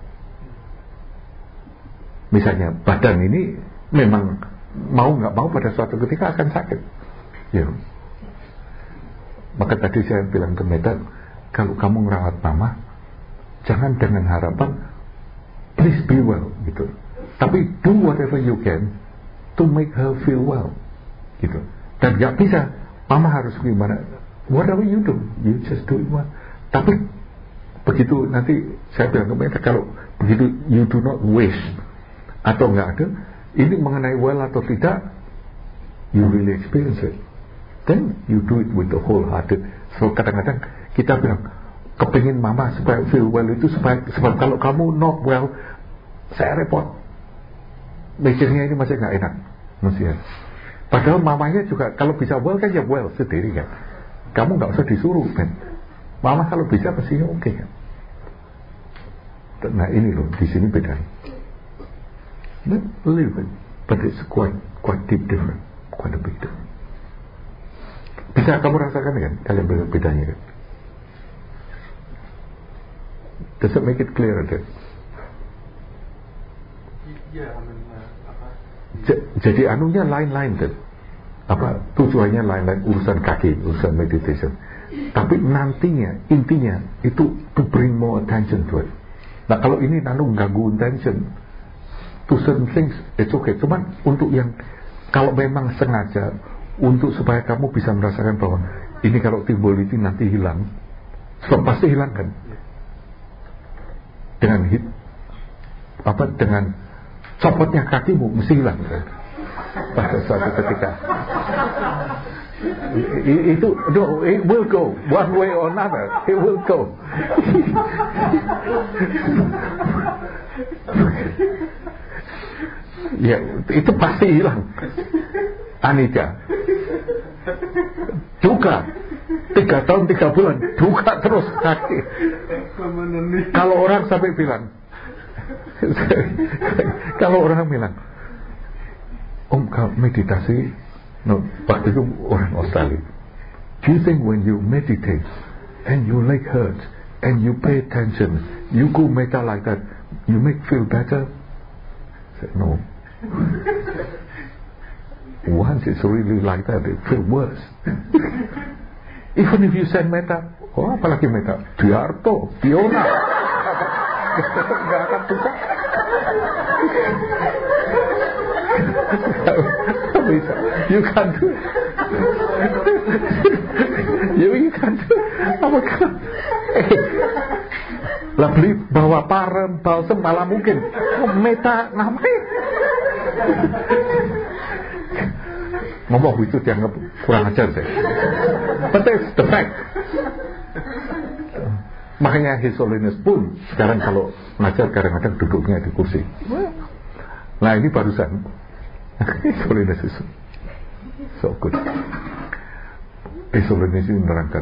Misalnya badan ini memang mau nggak mau pada suatu ketika akan sakit. Ya. Maka tadi saya bilang ke Meta, kalau kamu merawat mama, jangan dengan harapan please be well gitu. Tapi do whatever you can to make her feel well gitu. Dan nggak bisa mama harus gimana, whatever you do you just do it well. Tapi begitu nanti saya bilang ke Meta, kalau begitu you do not wish atau nggak ada ini mengenai well atau tidak, you really experience it, then you do it with the whole hearted. So kadang-kadang kita bilang kepingin mama supaya feel well itu supaya, sebab kalau kamu not well saya repot, mikirnya ini masih nggak enak maksudnya. Padahal mamanya juga kalau bisa well kan ya well sendiri kan, kamu nggak usah disuruh kan. Mama kalau bisa pastinya oke okay, kan. Nah ini loh di sini bedanya. Not a little bit, but it's quite quite deep different, quite a big difference. Bisa kamu rasakan kan kalian bedanya kan? Does it make it clear that? Iya, apa? Jadi anunya lain-lain kan? Apa tujuannya lain-lain, urusan kaki, urusan meditation. Tapi nantinya intinya itu to bring more attention to it. Nah kalau ini nanu ganggu attention to certain things, it's okay. Cuman untuk yang kalau memang sengaja untuk supaya kamu bisa merasakan bahwa ini kalau timbul itu nanti hilang, sebab pasti hilang kan? Dengan hit, apa dengan copotnya kakimu mesti hilang kan? Pada suatu ketika. Itu no, it will go one way or another. It will go. Ya, itu pasti hilang. Anika duka tiga tahun tiga bulan duka terus kaki. Kalau orang sampai bilang kalau orang bilang om kalau meditasi no, waktu itu orang Australia, do you think when you meditate and your leg hurts, and you pay attention, you go metta like that, you make feel better? I said, no. Once it's really like that, it feels worse. Even if you send metta, oh apalagi metta, Diarto, Fiona, nggak akan bisa. Bisa, you can't do it. you, you can't do it. Apa kan? Lah beli bawa parem, balsem malah mungkin oh, meta namanya. Ngomong itu dianggap kurang ajar saya. But that's the fact. Makanya His Holiness pun sekarang kalau ngajar kadang-kadang duduknya di kursi. Nah ini barusan His Holiness is so good. His Holiness ini menerangkan,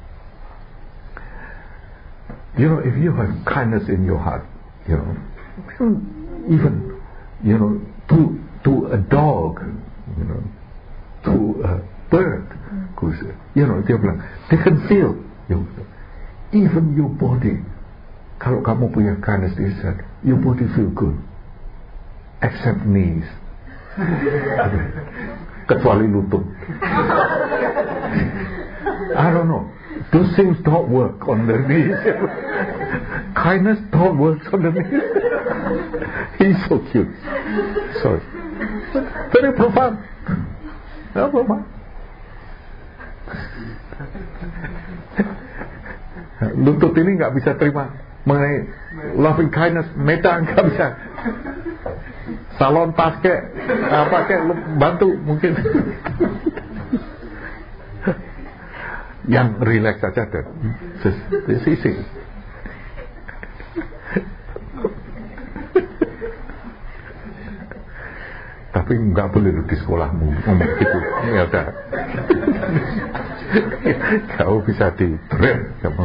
you know, if you have kindness in your heart, you know, even, you know, to to a dog, you know, to a bird, you know, dia bilang, they can feel, you know, even your body. Kalau kamu punya kindness, dia said, your body feel good, except knees, kecuali lutut. I don't know. Those things don't work on the knees. Kindness don't work on the knees. He's so cute. So very profound. Very profound. Lutut ini nggak bisa terima mengenai loving kindness, metta nggak bisa. Salon tas kek, apa kek, bantu mungkin. Yang relax saja dan sisi. Tapi nggak boleh di sekolahmu ngomong gitu. Ya udah. Kau bisa di trend kamu.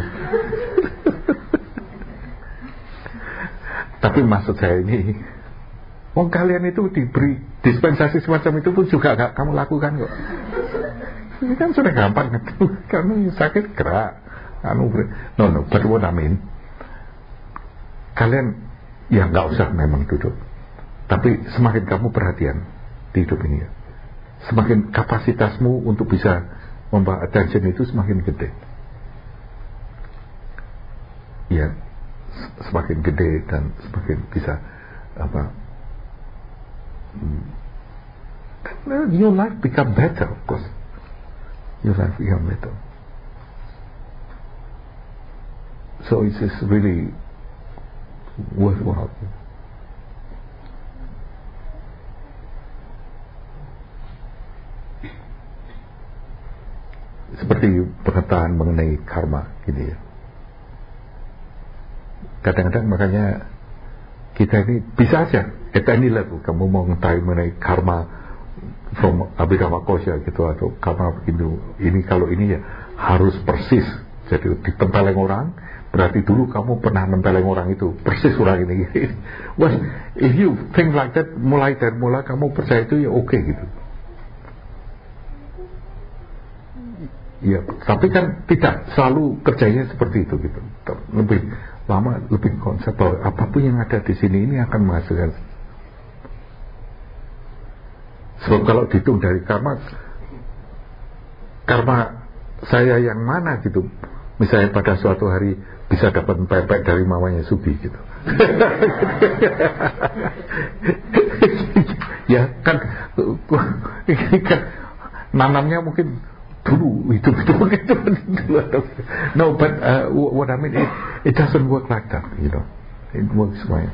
Tapi maksud saya ini, oh kalian itu diberi dispensasi semacam itu pun juga gak kamu lakukan kok. Ini kan sudah gampang gitu. Kamu sakit gerak anu, no no but what I mean, kalian ya gak usah memang duduk, tapi semakin kamu perhatian di hidup ini ya, semakin kapasitasmu untuk bisa membawa attention itu semakin gede ya, semakin gede dan semakin bisa apa, your life become better, of course. Your life become better. So it is really worthwhile. Seperti pengetahuan mengenai karma gitu ya. Kadang-kadang makanya kita ini bisa aja at any level kamu mau mengetahui mengenai karma from Abhidhamma Kosha gitu, atau karma Hindu ini, kalau ini ya harus persis. Jadi ditempeleng orang berarti dulu kamu pernah nempeleng orang itu persis orang ini. Well, if you think like that, mulai dari mula kamu percaya itu ya oke okay, gitu. Ya, tapi kan tidak selalu kerjanya seperti itu gitu. Lebih lama, lebih konsep bahwa apapun yang ada di sini ini akan menghasilkan. Sebab kalau dihitung dari karma, karma saya yang mana gitu, misalnya pada suatu hari bisa dapat pepek dari mamanya Sugi gitu. Ya kan, kan nanamnya mungkin dulu itu itu begitu dulu. No, but uh, what I mean, it, it doesn't work like that, you know. It works by.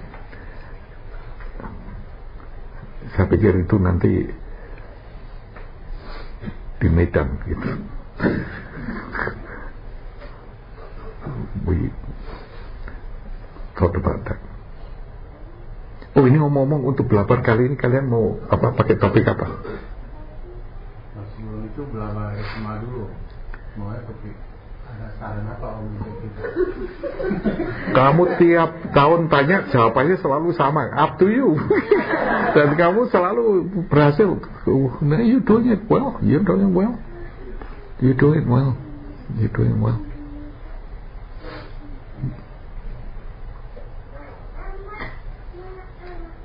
Saya pikir itu nanti di Medan gitu. We thought about that. Oh, ini ngomong-ngomong untuk belajar kali ini kalian mau apa, pakai topik apa? Nah, sebelum itu belajar Risma dulu. Mau topik ada saran apa om gitu? Kamu tiap tahun tanya, jawabannya selalu sama. Up to you. Dan kamu selalu berhasil. Nah, you doing it well. You doing well. You doing well. You doing well.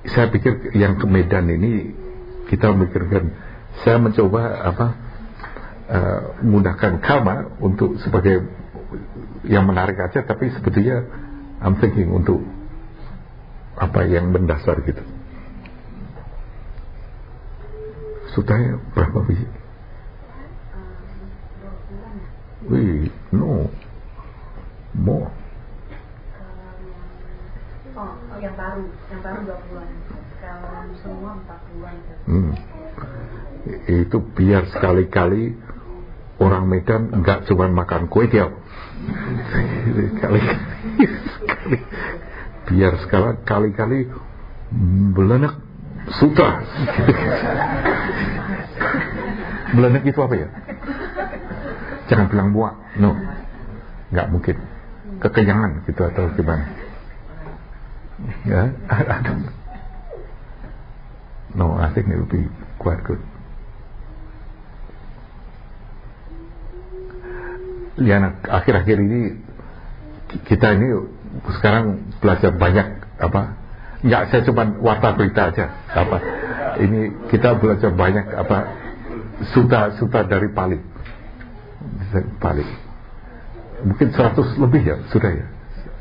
saya pikir yang ke Medan ini kita memikirkan, saya mencoba apa uh, menggunakan karma untuk sebagai yang menarik aja, tapi sebetulnya I'm thinking untuk apa yang mendasar gitu. Sutanya berapa biji? Wih, no, more. Oh, oh, yang baru, yang baru dua puluhan. Kalau semua empat puluhan. Hmm. Itu biar sekali-kali orang Medan enggak cuma makan kue tiaw. Kali-kali, biar sekarang kali-kali belenek sutra. Belenek itu apa ya? Jangan bilang buah, no, enggak mungkin. Kekenyangan gitu atau gimana? Ya, I don't. No, I think it would be quite good. Ya, akhir-akhir ini kita ini sekarang belajar banyak apa? Enggak, saya cuma warta berita aja. Apa? Ini kita belajar banyak apa? Suta-suta dari Pali. Pali. Mungkin seratus lebih ya, sudah ya.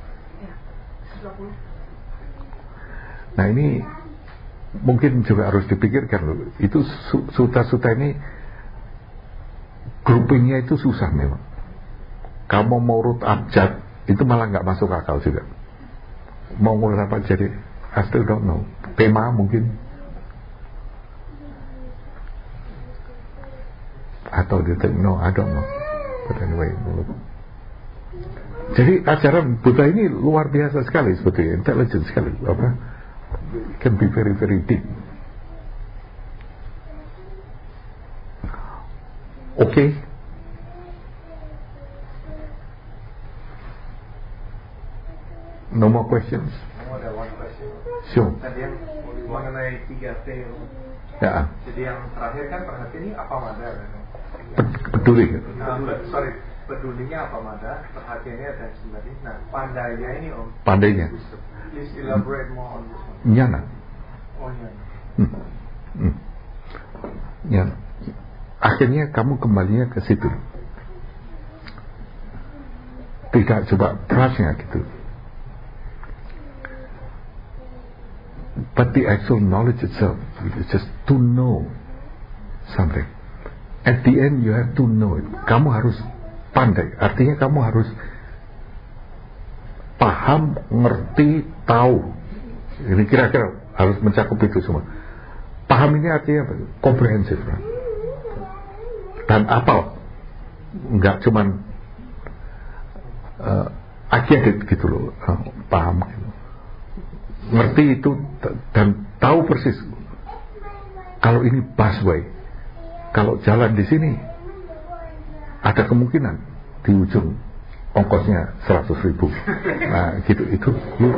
Nah ini mungkin juga harus dipikirkan loh. Itu suta-suta ini groupingnya itu susah memang. Kamu mau urut abjad itu malah nggak masuk akal juga. Mau ngurut apa jadi I still don't know. Tema mungkin atau dia think no I don't know. But anyway, jadi ajaran Buddha ini luar biasa sekali sebetulnya, intelligent sekali apa? Can be very very deep. Okay. No more questions. Oh, ada one question. Sure. Tadi yang mengenai tiga T. Ya. Jadi yang terakhir kan perhatian ini apa mada kan? Peduli. Nah, sorry, pedulinya apa mada, perhatiannya dan sembari. Nah, pandainya ini om. Pandainya. Please elaborate more on this one. Nyana. Oh nyana. Hmm. Hmm. Nyana. Akhirnya kamu kembalinya ke situ. Tidak coba prasnya gitu. But the actual knowledge itself is just to know something. At the end you have to know it. Kamu harus pandai. Artinya kamu harus paham, ngerti, tahu. Ini kira-kira harus mencakup itu semua. Paham ini artinya apa? Komprehensif. Dan apal. Enggak cuman uh, I get it gitu loh. Uh, paham gitu. Ngerti itu dan tahu persis kalau ini busway, kalau jalan di sini ada kemungkinan di ujung ongkosnya seratus ribu. Nah gitu itu.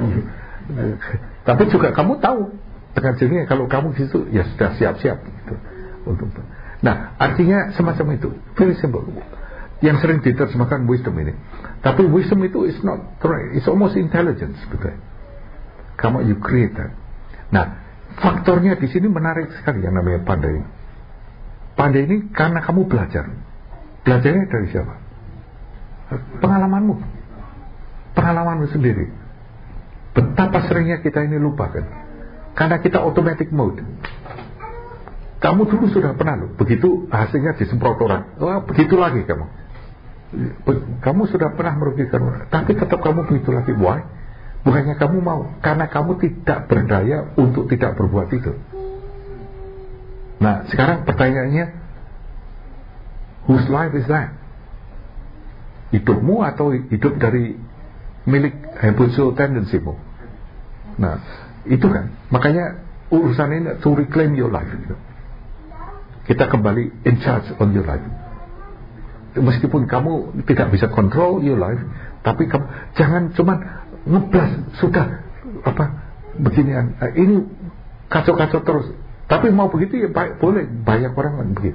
Tapi juga kamu tahu dengan sini kalau kamu di situ ya sudah siap-siap gitu. Untuk. Nah artinya semacam itu, very simple. Yang sering diterjemahkan wisdom ini. Tapi wisdom itu is not right, it's almost intelligence sebetulnya. Kamu you create that. Nah, faktornya di sini menarik sekali yang namanya pandai. Pandai ini karena kamu belajar. Belajarnya dari siapa? Pengalamanmu. Pengalamanmu sendiri. Betapa seringnya kita ini lupakan. Karena kita automatic mode. Kamu dulu sudah pernah loh, begitu hasilnya disemprot orang. Wah, begitu lagi kamu. Kamu sudah pernah merugikan orang, tapi tetap kamu begitu lagi. Why? Bukannya kamu mau, karena kamu tidak berdaya untuk tidak berbuat itu. Nah, sekarang pertanyaannya, whose life is that? Hidupmu atau hidup dari milik habitual tendency-mu? Nah, itu kan. Makanya urusan ini to reclaim your life. Kita kembali in charge on your life. Meskipun kamu tidak bisa control your life, tapi kamu jangan cuman ngeblas sudah apa beginian uh, ini kacau-kacau terus. Tapi mau begitu ya baik, boleh, banyak orang kan begitu.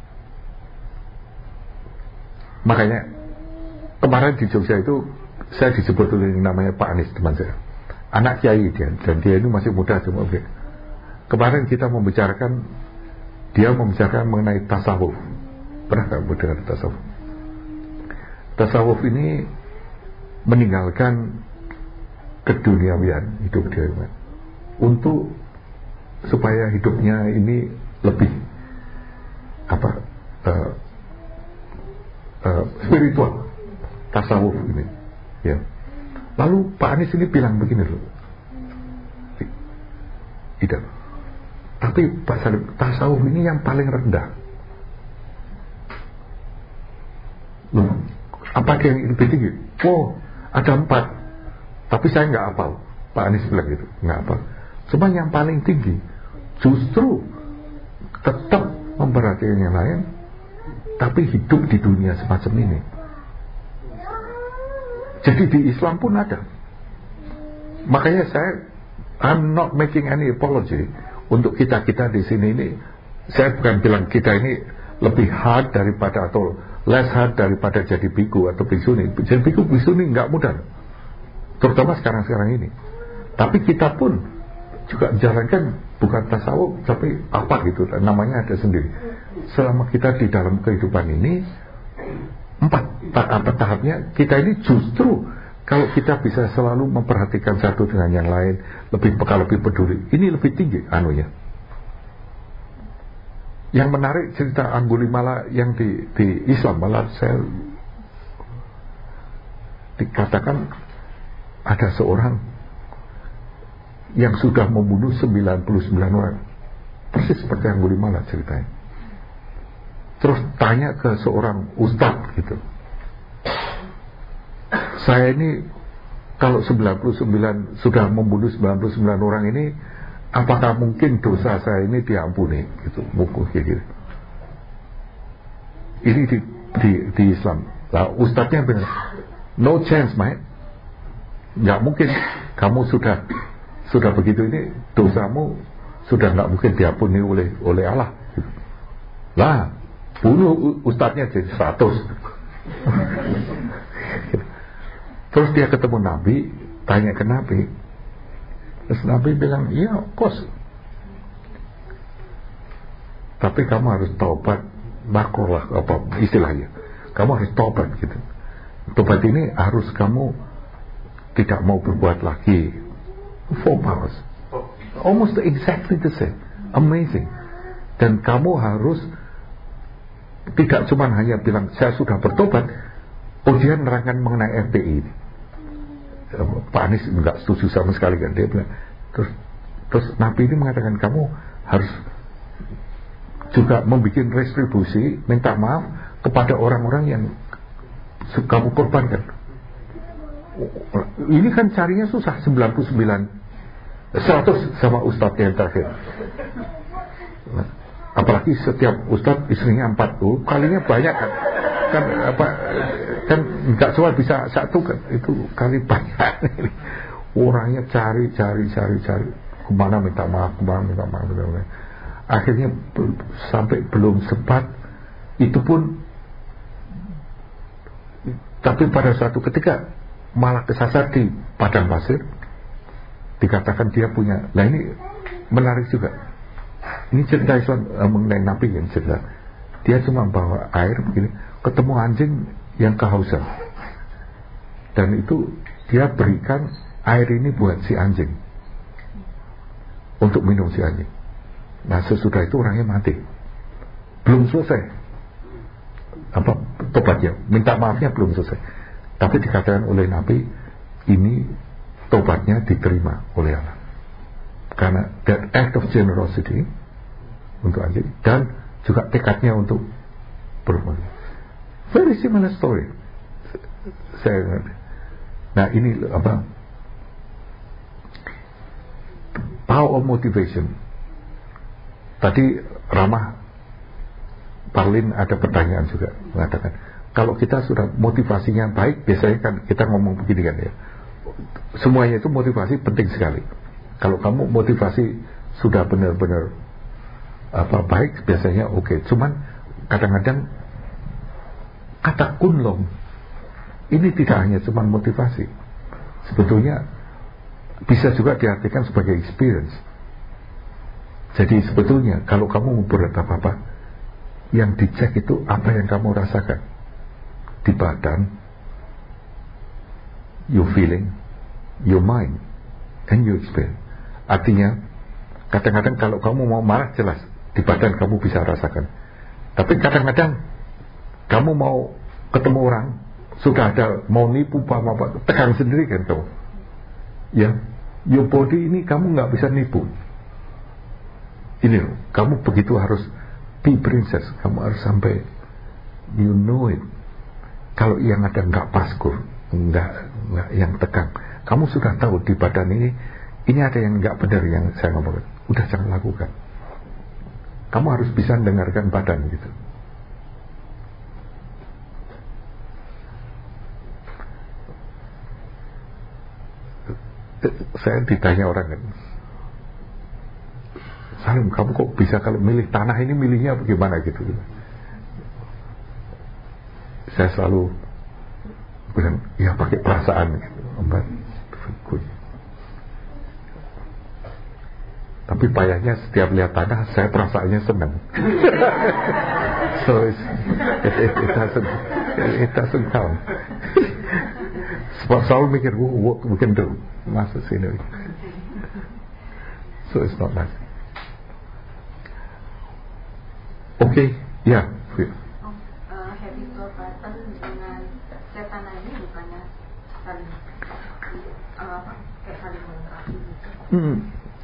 Makanya kemarin di Jogja itu saya disebut oleh yang namanya Pak Anies, teman saya, anak kiai dia, dan dia ini masih muda cuma kemarin kita membicarakan, dia membicarakan mengenai tasawuf. Pernah nggak mendengar tasawuf? Tasawuf ini meninggalkan keduniawian, hidup dia untuk supaya hidupnya ini lebih apa uh, uh, spiritual, tasawuf ini, ya. Lalu Pak Anies ini bilang begini loh, tidak. Tapi Pak Salim, tasawuf ini yang paling rendah. Loh, apa yang lebih tinggi? Oh, ada empat. Tapi saya nggak hafal. Pak Anies bilang gitu, nggak hafal. Cuma yang paling tinggi justru tetap memperhatikan yang lain, tapi hidup di dunia semacam ini. Jadi di Islam pun ada. Makanya saya, I'm not making any apology untuk kita-kita di sini ini. Saya bukan bilang kita ini lebih hard daripada atau less hard daripada jadi biku atau biksu. Jadi biku biksu ini nggak mudah, terutama sekarang-sekarang ini. Tapi kita pun juga menjalankan bukan tasawuf tapi apa gitu, namanya ada sendiri. Selama kita di dalam kehidupan ini empat tahap tahapnya, kita ini justru kalau kita bisa selalu memperhatikan satu dengan yang lain, lebih peka, lebih peduli, ini lebih tinggi anunya. Yang menarik cerita Angulimala yang di, di Islam, malah saya dikatakan ada seorang yang sudah membunuh sembilan puluh sembilan orang, persis seperti Angulimala ceritanya. Terus tanya ke seorang ustadz gitu, saya ini kalau sembilan puluh sembilan sudah membunuh sembilan puluh sembilan orang ini, apakah mungkin dosa saya ini diampuni gitu, mungkin gitu. Ini di, di, di Islam. Nah, ustadznya bilang, no chance mate, nggak mungkin. Kamu sudah sudah begitu ini, dosamu sudah nggak mungkin diampuni oleh oleh Allah gitu. Lah, bunuh ustadznya jadi seratus. Terus dia ketemu Nabi, tanya ke Nabi. Terus Nabi bilang, iya, kos. Tapi kamu harus taubat, makrullah, apa istilahnya. Kamu harus taubat gitu. Taubat ini harus kamu tidak mau berbuat lagi. Four powers, almost exactly the same, amazing. Dan kamu harus tidak cuma hanya bilang saya sudah bertobat. Oh, dia nerangkan mengenai F P I ini. Pak Anies nggak setuju sama sekali kan, dia bilang. Terus, terus Nabi ini mengatakan kamu harus juga membuat retribusi, minta maaf kepada orang-orang yang kamu korbankan. Ini kan carinya susah, sembilan puluh sembilan, seratus sama ustadz yang terakhir. Nah, apalagi setiap ustadz istrinya empat puluh, kalinya banyak kan. Kan apa, kan nggak cuma bisa satu kan, itu kali banyak. Orangnya cari cari cari cari kemana minta maaf, kemana minta maaf, minta maaf. Akhirnya sampai belum sempat, itu pun. Tapi pada suatu ketika malah kesasar di padang pasir, dikatakan dia punya. Nah ini menarik juga. Ini cerita Islam uh, mengenai Nabi yang cerita. Dia cuma bawa air begini, ketemu anjing yang kehausan, dan itu dia berikan air ini buat si anjing untuk minum si anjing. Nah sesudah itu orangnya mati, belum selesai apa tobatnya, minta maafnya belum selesai. Tapi dikatakan oleh Nabi, ini tobatnya diterima oleh Allah karena that act of generosity untuk anjing, dan juga tekadnya untuk berbuat. Very similar story. Saya ngerti. Nah ini apa? Power of motivation. Tadi Ramah Parlin ada pertanyaan juga mengatakan, kalau kita sudah motivasinya baik, biasanya kan kita ngomong begini kan ya, semuanya itu motivasi penting sekali. Kalau kamu motivasi sudah benar-benar apa baik, biasanya oke. Okay. Cuman kadang-kadang kata kunlong ini tidak hanya cuma motivasi, sebetulnya bisa juga diartikan sebagai experience. Jadi sebetulnya kalau kamu mau berat apa-apa, yang dicek itu apa yang kamu rasakan di badan, your feeling, your mind, and your experience. Artinya kadang-kadang kalau kamu mau marah, jelas di badan kamu bisa rasakan. Tapi kadang-kadang kamu mau ketemu orang, sudah ada mau nipu apa-apa, tekan sendiri kan kamu. Ya, your body ini kamu nggak bisa nipu. Ini loh, kamu begitu harus be princess, kamu harus sampai you know it. Kalau yang ada nggak paskur, nggak nggak yang tegang, kamu sudah tahu di badan ini ini ada yang nggak benar yang saya ngomongin. Udah jangan lakukan. Kamu harus bisa dengarkan badan gitu. Saya ditanya orang kan, Salim, kamu kok bisa kalau milih tanah ini milihnya bagaimana gitu? Saya selalu bilang, ya pakai perasaan gitu. Tapi payahnya setiap lihat tanah, saya perasaannya senang. So it's, it, it, it doesn't it doesn't count. Selalu mikir, what we can do, masuk sini. So it's not nice. Oke, okay, ya. Yeah. Oh, uh, habitual pattern dengan setan ini bukannya saling uh, kayak saling melengkapi gitu. Hmm.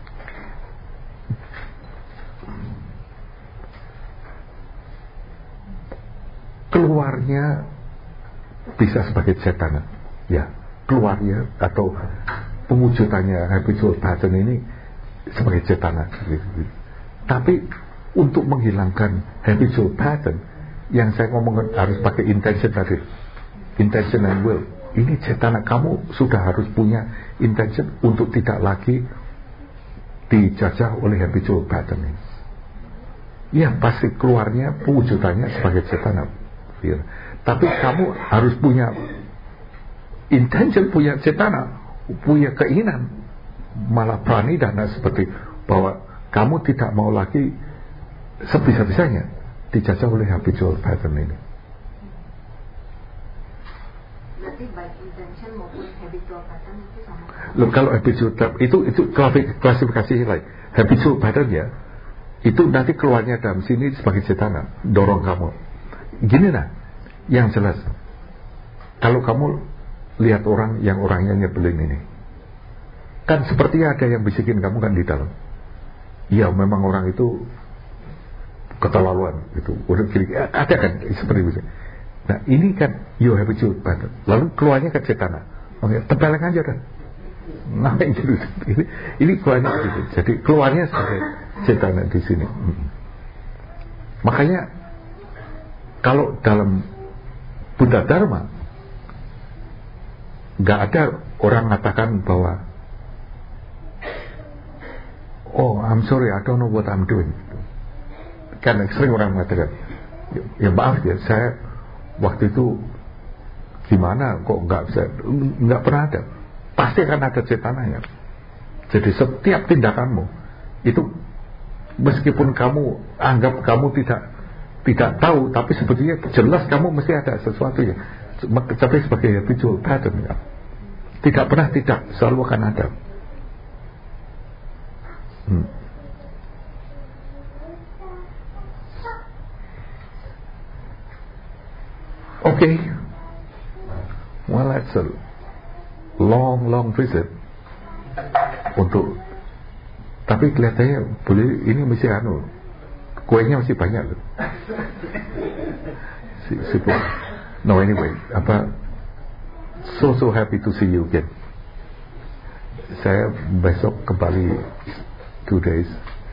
Keluarnya bisa sebagai setan, ya. Keluarnya atau pewujudannya habitual pattern ini sebagai setan, gitu. Tapi untuk menghilangkan habitual pattern, yang saya ngomongkan harus pakai intention tadi, intention and will. Ini cetana, kamu sudah harus punya intention untuk tidak lagi dijajah oleh habitual pattern ini. Ya pasti keluarnya pewujudannya sebagai cetana, ya. Tapi kamu harus punya intention, punya cetana, punya keinginan, malah pranidana seperti bahwa kamu tidak mau lagi sebisa-bisanya dijajah oleh habitual pattern ini. Berarti baik intention maupun habitual pattern itu sama. Loh, kalau habitual itu itu klasifikasi lain. Habitual pattern ya, itu nanti keluarnya dalam sini sebagai cetana, dorong kamu. Gini nah, yang jelas, kalau kamu lihat orang yang orangnya nyebelin ini, kan sepertinya ada yang bisikin kamu kan di dalam. Ya memang orang itu keterlaluan itu udah kiri, ada kan seperti itu. Nah ini kan you habitual pattern, lalu keluarnya ke cetana. Oke, tempeleng aja kan. Nah gitu. Ini, ini keluarnya gitu. Jadi keluarnya sebagai cetana di sini. Hmm. Makanya kalau dalam Buddha Dharma nggak ada orang mengatakan bahwa oh I'm sorry I don't know what I'm doing. Kan sering orang mengatakan, ya, ya maaf ya, saya waktu itu gimana kok nggak bisa, nggak pernah ada. Pasti akan ada cetananya. Jadi setiap tindakanmu itu, meskipun kamu anggap kamu tidak tidak tahu, tapi sebetulnya jelas kamu mesti ada sesuatu ya. Tapi sebagai habitual pattern ya, tidak pernah tidak, selalu akan ada. Hmm. Okay, well that's a long long visit untuk, tapi kelihatannya boleh ini masih anu, kuenya masih banyak loh. Si, si, no anyway, apa, so so happy to see you again. Saya besok kembali two days,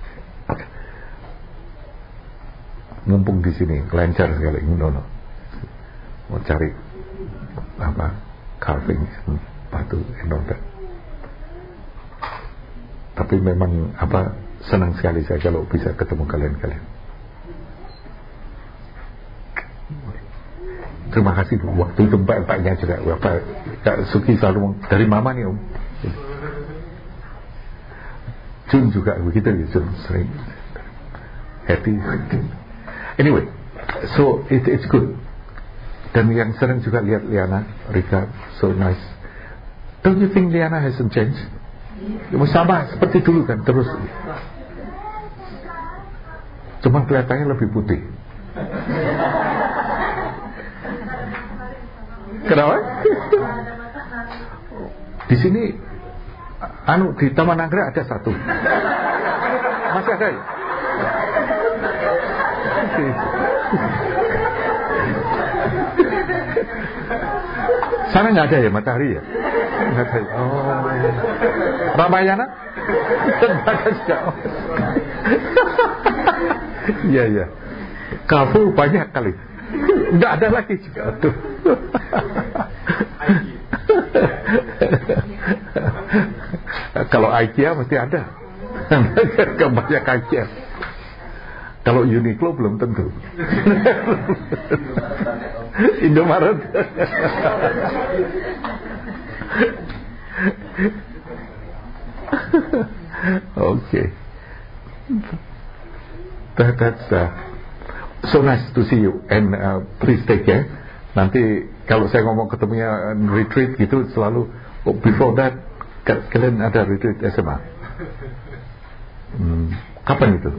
mumpung di sini lancar sekali, no no. Mau cari apa carving batu endoter. Tapi memang apa senang sekali saya kalau bisa ketemu kalian-kalian. Terima kasih waktu itu mbak-mbaknya juga Bapak Kak Suki selalu dari mama nih Om. Jun juga begitu ya, Jun sering happy. Anyway, so it, it's good. Dan yang sering juga lihat Liana, Rika, so nice. Don't you think Liana hasn't changed? Sama seperti dulu kan, terus. Cuma kelihatannya lebih putih. Kenapa? Di sini, anu di Taman Anggrek ada satu. Masih ada ya? Okay. Sana nggak ada ya matahari ya? Nggak ada. Oh, Ramayana? Nggak ada juga. Iya iya. Kafu banyak kali. Nggak ada lagi juga tuh. Kalau IKEA mesti ada. Banyak IKEA. Kalau Uniqlo belum tentu. Indomaret. Okay. That, that's uh, so nice to see you and uh, please take care. Nanti kalau saya ngomong ketemunya retreat gitu selalu oh, before that kalian ada retreat S M A. Hmm, kapan itu?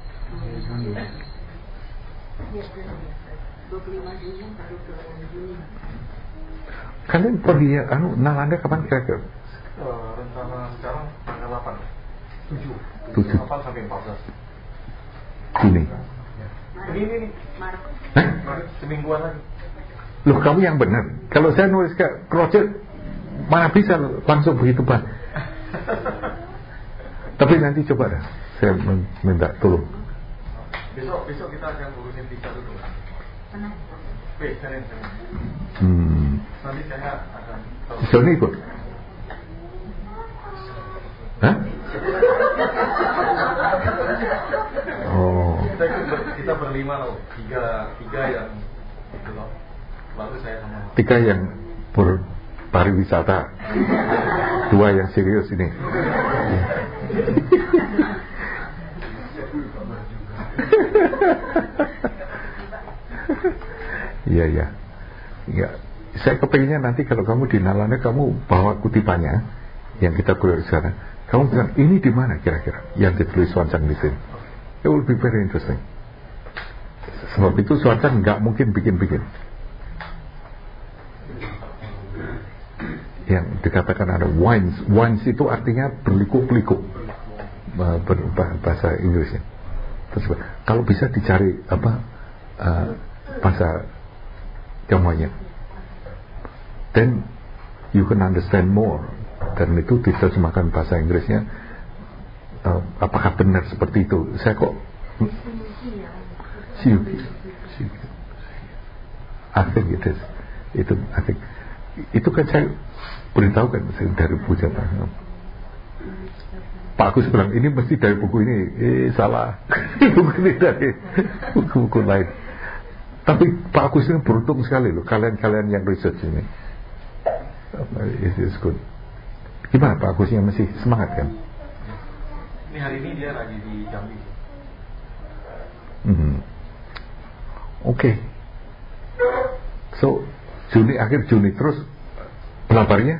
Kalian pergi ya, anu Nalanda kapan kira-kira? Uh, rencana sekarang tanggal delapan, tujuh, tujuh delapan sampai empat belas Juni. Ini ini ini. Hah? Semingguan lagi. Loh kamu yang benar. Kalau saya nulis ke project mana bisa langsung begitu Pak. Tapi nanti coba dah. Saya minta tolong. Besok besok kita akan urusin visa dulu. Wait, Senin, Senin. Hmm. Nanti saya akan. Sony ikut? Hah? Oh. Kita ber, kita berlima loh, tiga tiga yang belum. Baru saya sama. Tiga yang berpariwisata, dua yang serius ini. Iya iya. Ya, saya kepengennya nanti kalau kamu di Nalanda kamu bawa kutipannya yang kita kuliah di sana. Kamu bilang ini di mana kira-kira yang ditulis Swansang di sini. It will be very interesting. Sebab itu Swansang nggak mungkin bikin-bikin. Yang dikatakan ada wines, wines itu artinya berliku-liku bahasa Inggrisnya. Terus kalau bisa dicari apa uh, bahasa Tionghoanya, then you can understand more. Dan itu diterjemahkan bahasa Inggrisnya. Uh, apakah benar seperti itu? Saya kok Siyuki, Siyuki. I think it is. Itu, I think itu kan saya beritahu kan dari Puja Pak. Pak Agus bilang ini mesti dari buku ini. Eh salah. Buku ini dari buku-buku lain. Tapi Pak Agus ini beruntung sekali loh. Kalian-kalian yang research ini. It is good. Gimana Pak Agusnya masih semangat kan? Ini hari ini dia lagi di Jambi. Hmm. Oke. Okay. So Juni akhir Juni terus pelabarnya?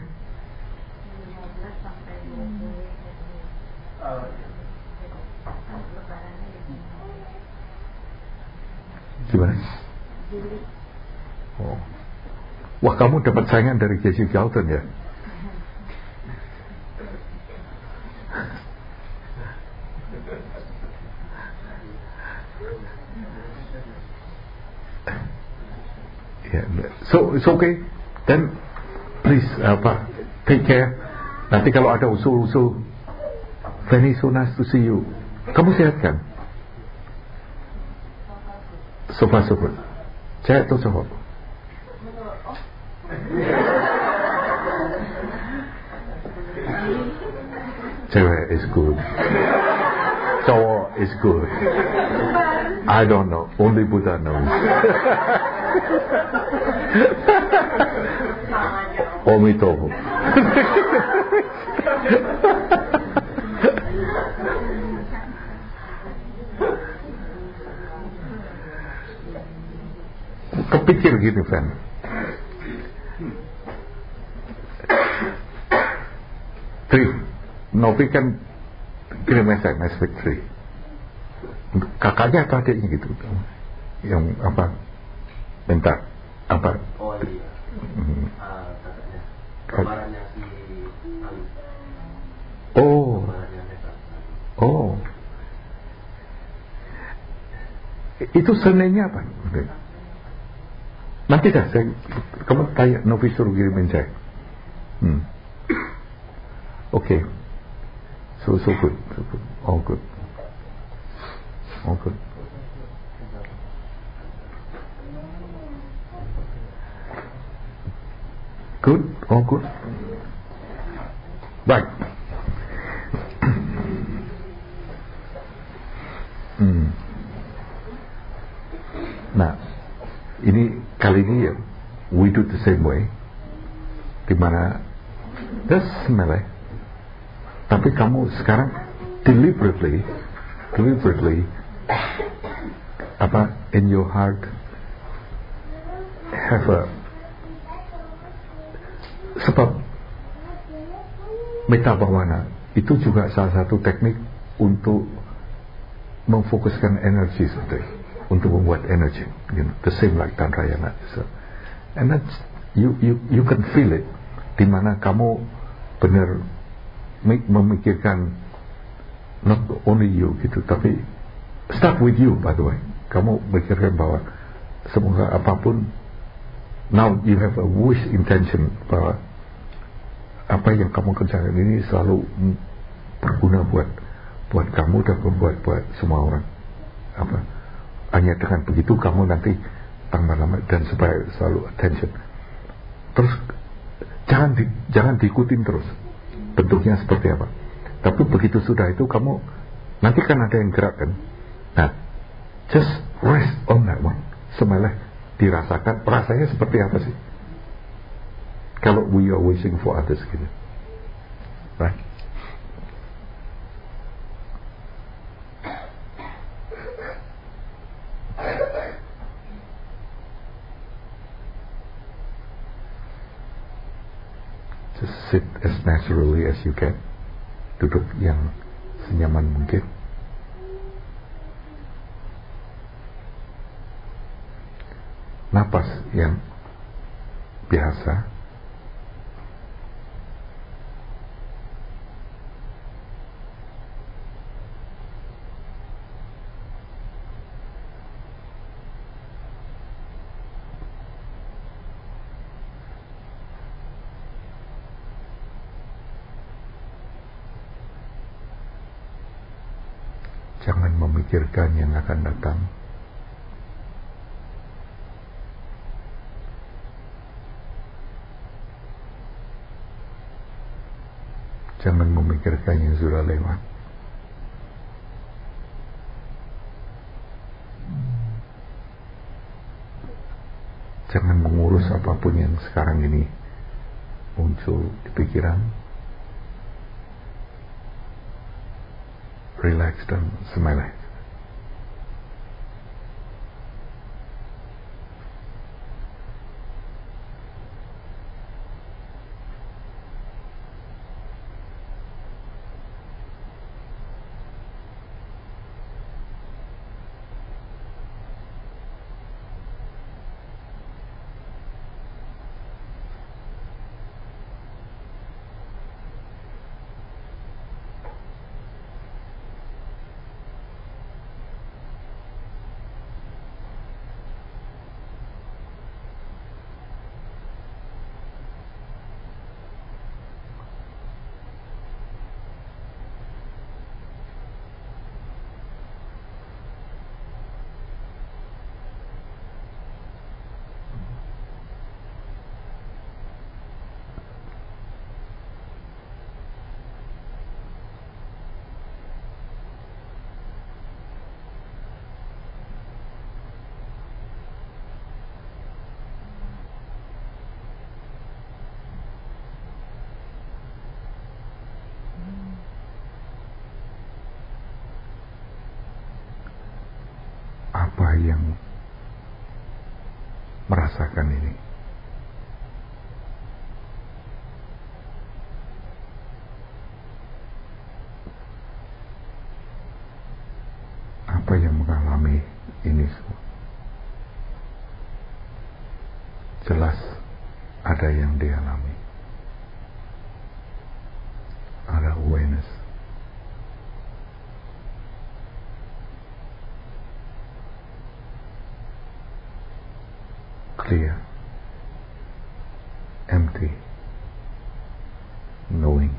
Gimana? Oh. Wah kamu dapat saingan dari Jesse Galton ya? Yeah. So it's okay. Then please apa take care. Nanti kalau ada usul-usul, Fanny, so nice to see you. Kamu sehat kan? Sofa sofa. Sehat atau sofa? Cewek is good. Cowok is good. I don't know. Only Buddha knows. Omitoho. kepikir gini, Van. Tri, Novi kan kirim S M S Tri. Kakaknya atau adiknya gitu, yang apa minta apa? Oh iya, hmm. uh, kakaknya, kemarannya si Ali. Oh, oh, itu senenya apa? Nanti dah saya, kamu tanya Novi suruh kirimin saya. Hmm. Oke, okay. so so good, so good, all good. Oh, good. Good, oh good. Baik. hmm. Nah, ini kali ini ya, we do the same way. Dimana, that's meleh. Tapi kamu sekarang deliberately, deliberately apa in your heart have a, sebab metta bhavana itu juga salah satu teknik untuk memfokuskan energi seperti untuk membuat energi, you know, the same like Tantrayana. So, and that's you you you can feel it di mana kamu benar memikirkan not only you gitu, tapi start with you, by the way. Kamu pikirkan bahwa semoga apapun, now you have a wish intention bahwa apa yang kamu kerjakan ini selalu berguna buat buat kamu dan buat buat semua orang. Apa? Hanya dengan begitu kamu nanti tambah lama dan supaya selalu attention. Terus jangan di, jangan diikutin terus bentuknya seperti apa. Tapi begitu sudah itu kamu nanti kan ada yang gerak kan. Nah, just rest on that one. Semeleh dirasakan, rasanya seperti apa sih kalau we are wishing for others gitu, right? Just sit as naturally as you can. Duduk yang senyaman mungkin. Napas yang biasa. Jangan memikirkan yang akan datang. Jangan memikirkan yang sudah lewat. Jangan mengurus apapun yang sekarang ini muncul di pikiran. Relax dan semeleh. katakan ini. Apa yang mengalami ini semua? Jelas ada yang dialami. Ada awareness. Clear. Empty. Knowing.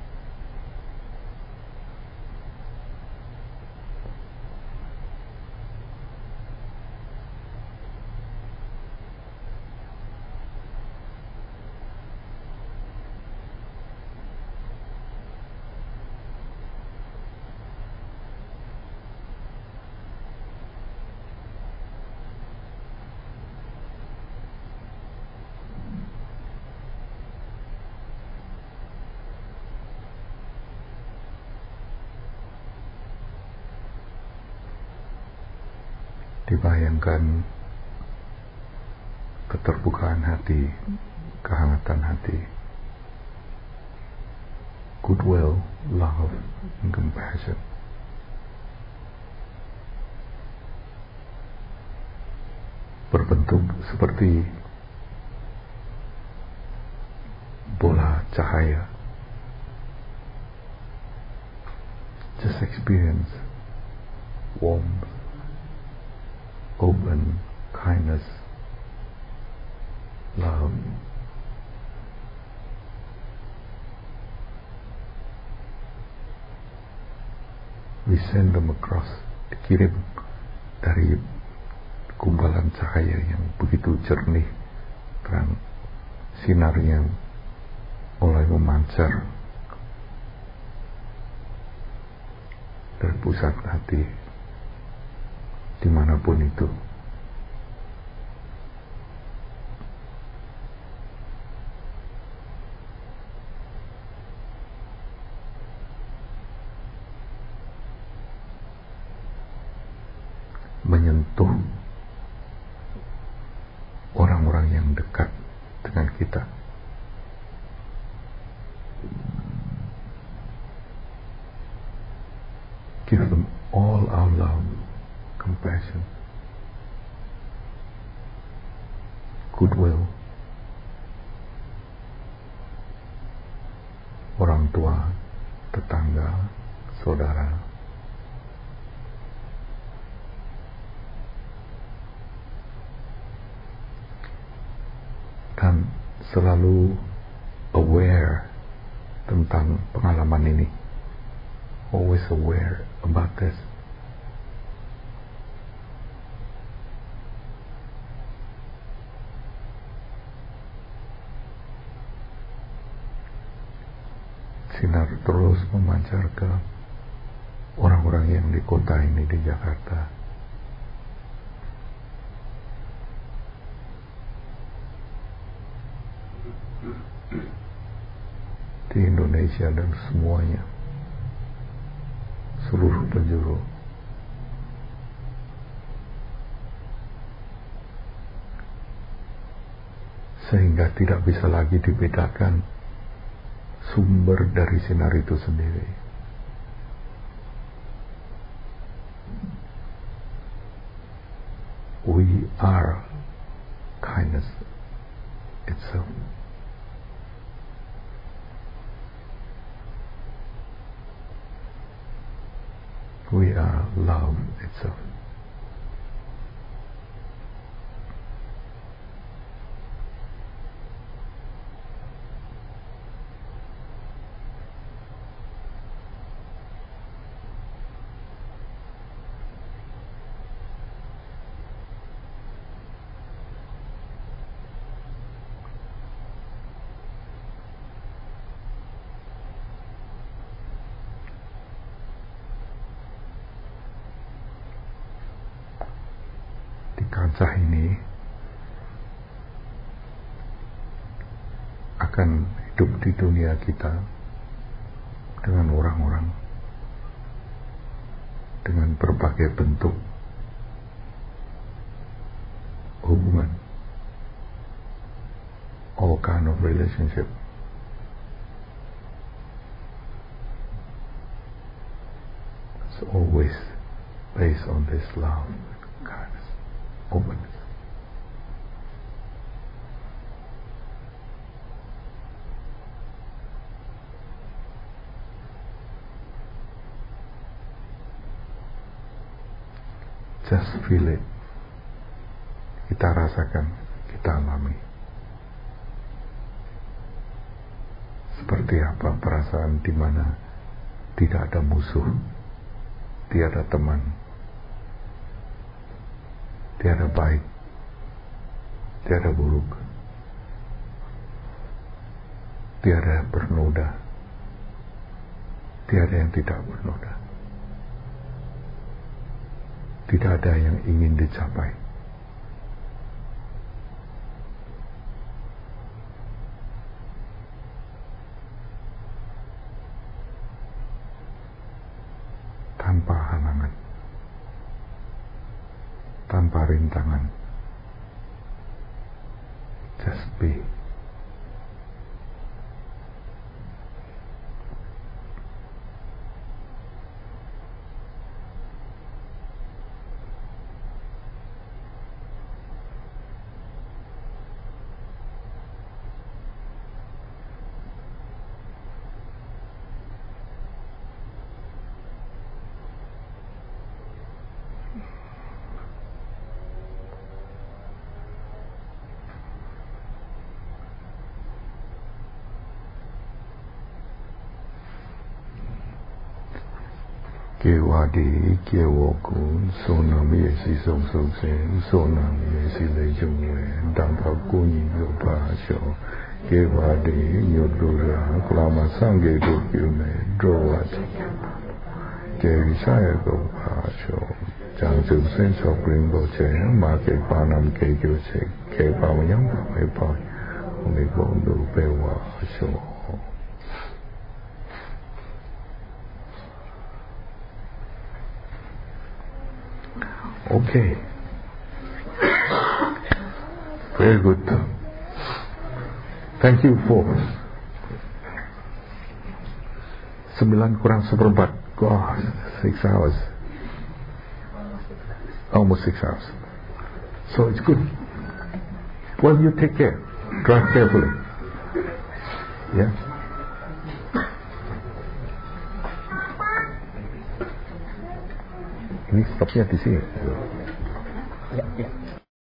Dibayangkan keterbukaan hati, kehangatan hati, goodwill, love, and compassion. Berbentuk seperti bola cahaya. Just experience warmth, open, kindness, love. We send them across, dikirim dari gumpalan cahaya yang begitu jernih, terang, sinar yang mulai memancar dari pusat hati, dimanapun itu. Menyentuh orang-orang yang dekat dengan kita. Give them all our love, compassion, goodwill. Orang tua, tetangga, saudara. Dan selalu aware tentang pengalaman ini. Always aware about this. Sinar terus memancar ke orang-orang yang di kota ini, di Jakarta. Di Indonesia dan semuanya, seluruh penjuru. Sehingga tidak bisa lagi dibedakan sumber dari sinar itu sendiri. We are kindness itself. We are love itself. Kancah ini akan hidup di dunia kita dengan orang-orang, dengan berbagai bentuk hubungan relationship. It's always based on this love, kindness, openness. Just feel it. Kita rasakan, kita alami. Seperti apa perasaan di mana tidak ada musuh, tiada teman, tiada baik, tiada buruk, tiada bernoda, tiada yang tidak bernoda. Tidak ada yang ingin dicapai. Tanpa halangan, tanpa rintangan. Just be. Kewadi, kewokun, sonam yesi song song sen, sonam yesi lejungwe, dampa kunyi yopasyo, kewadi, nyodura, klama sangge dokyume, drowati, kewisaya gopasyo, jangsu sen sokring boche, make panam kekyoche, kepamanyam pamepa, umikondu pewa asyo. Okay. Very good. Thank you for sembilan kurang seperempat. God, six hours. Almost six hours. So it's good. Well, you take care. Drive carefully. Yeah. Ini stopnya di sini. Ya, ya.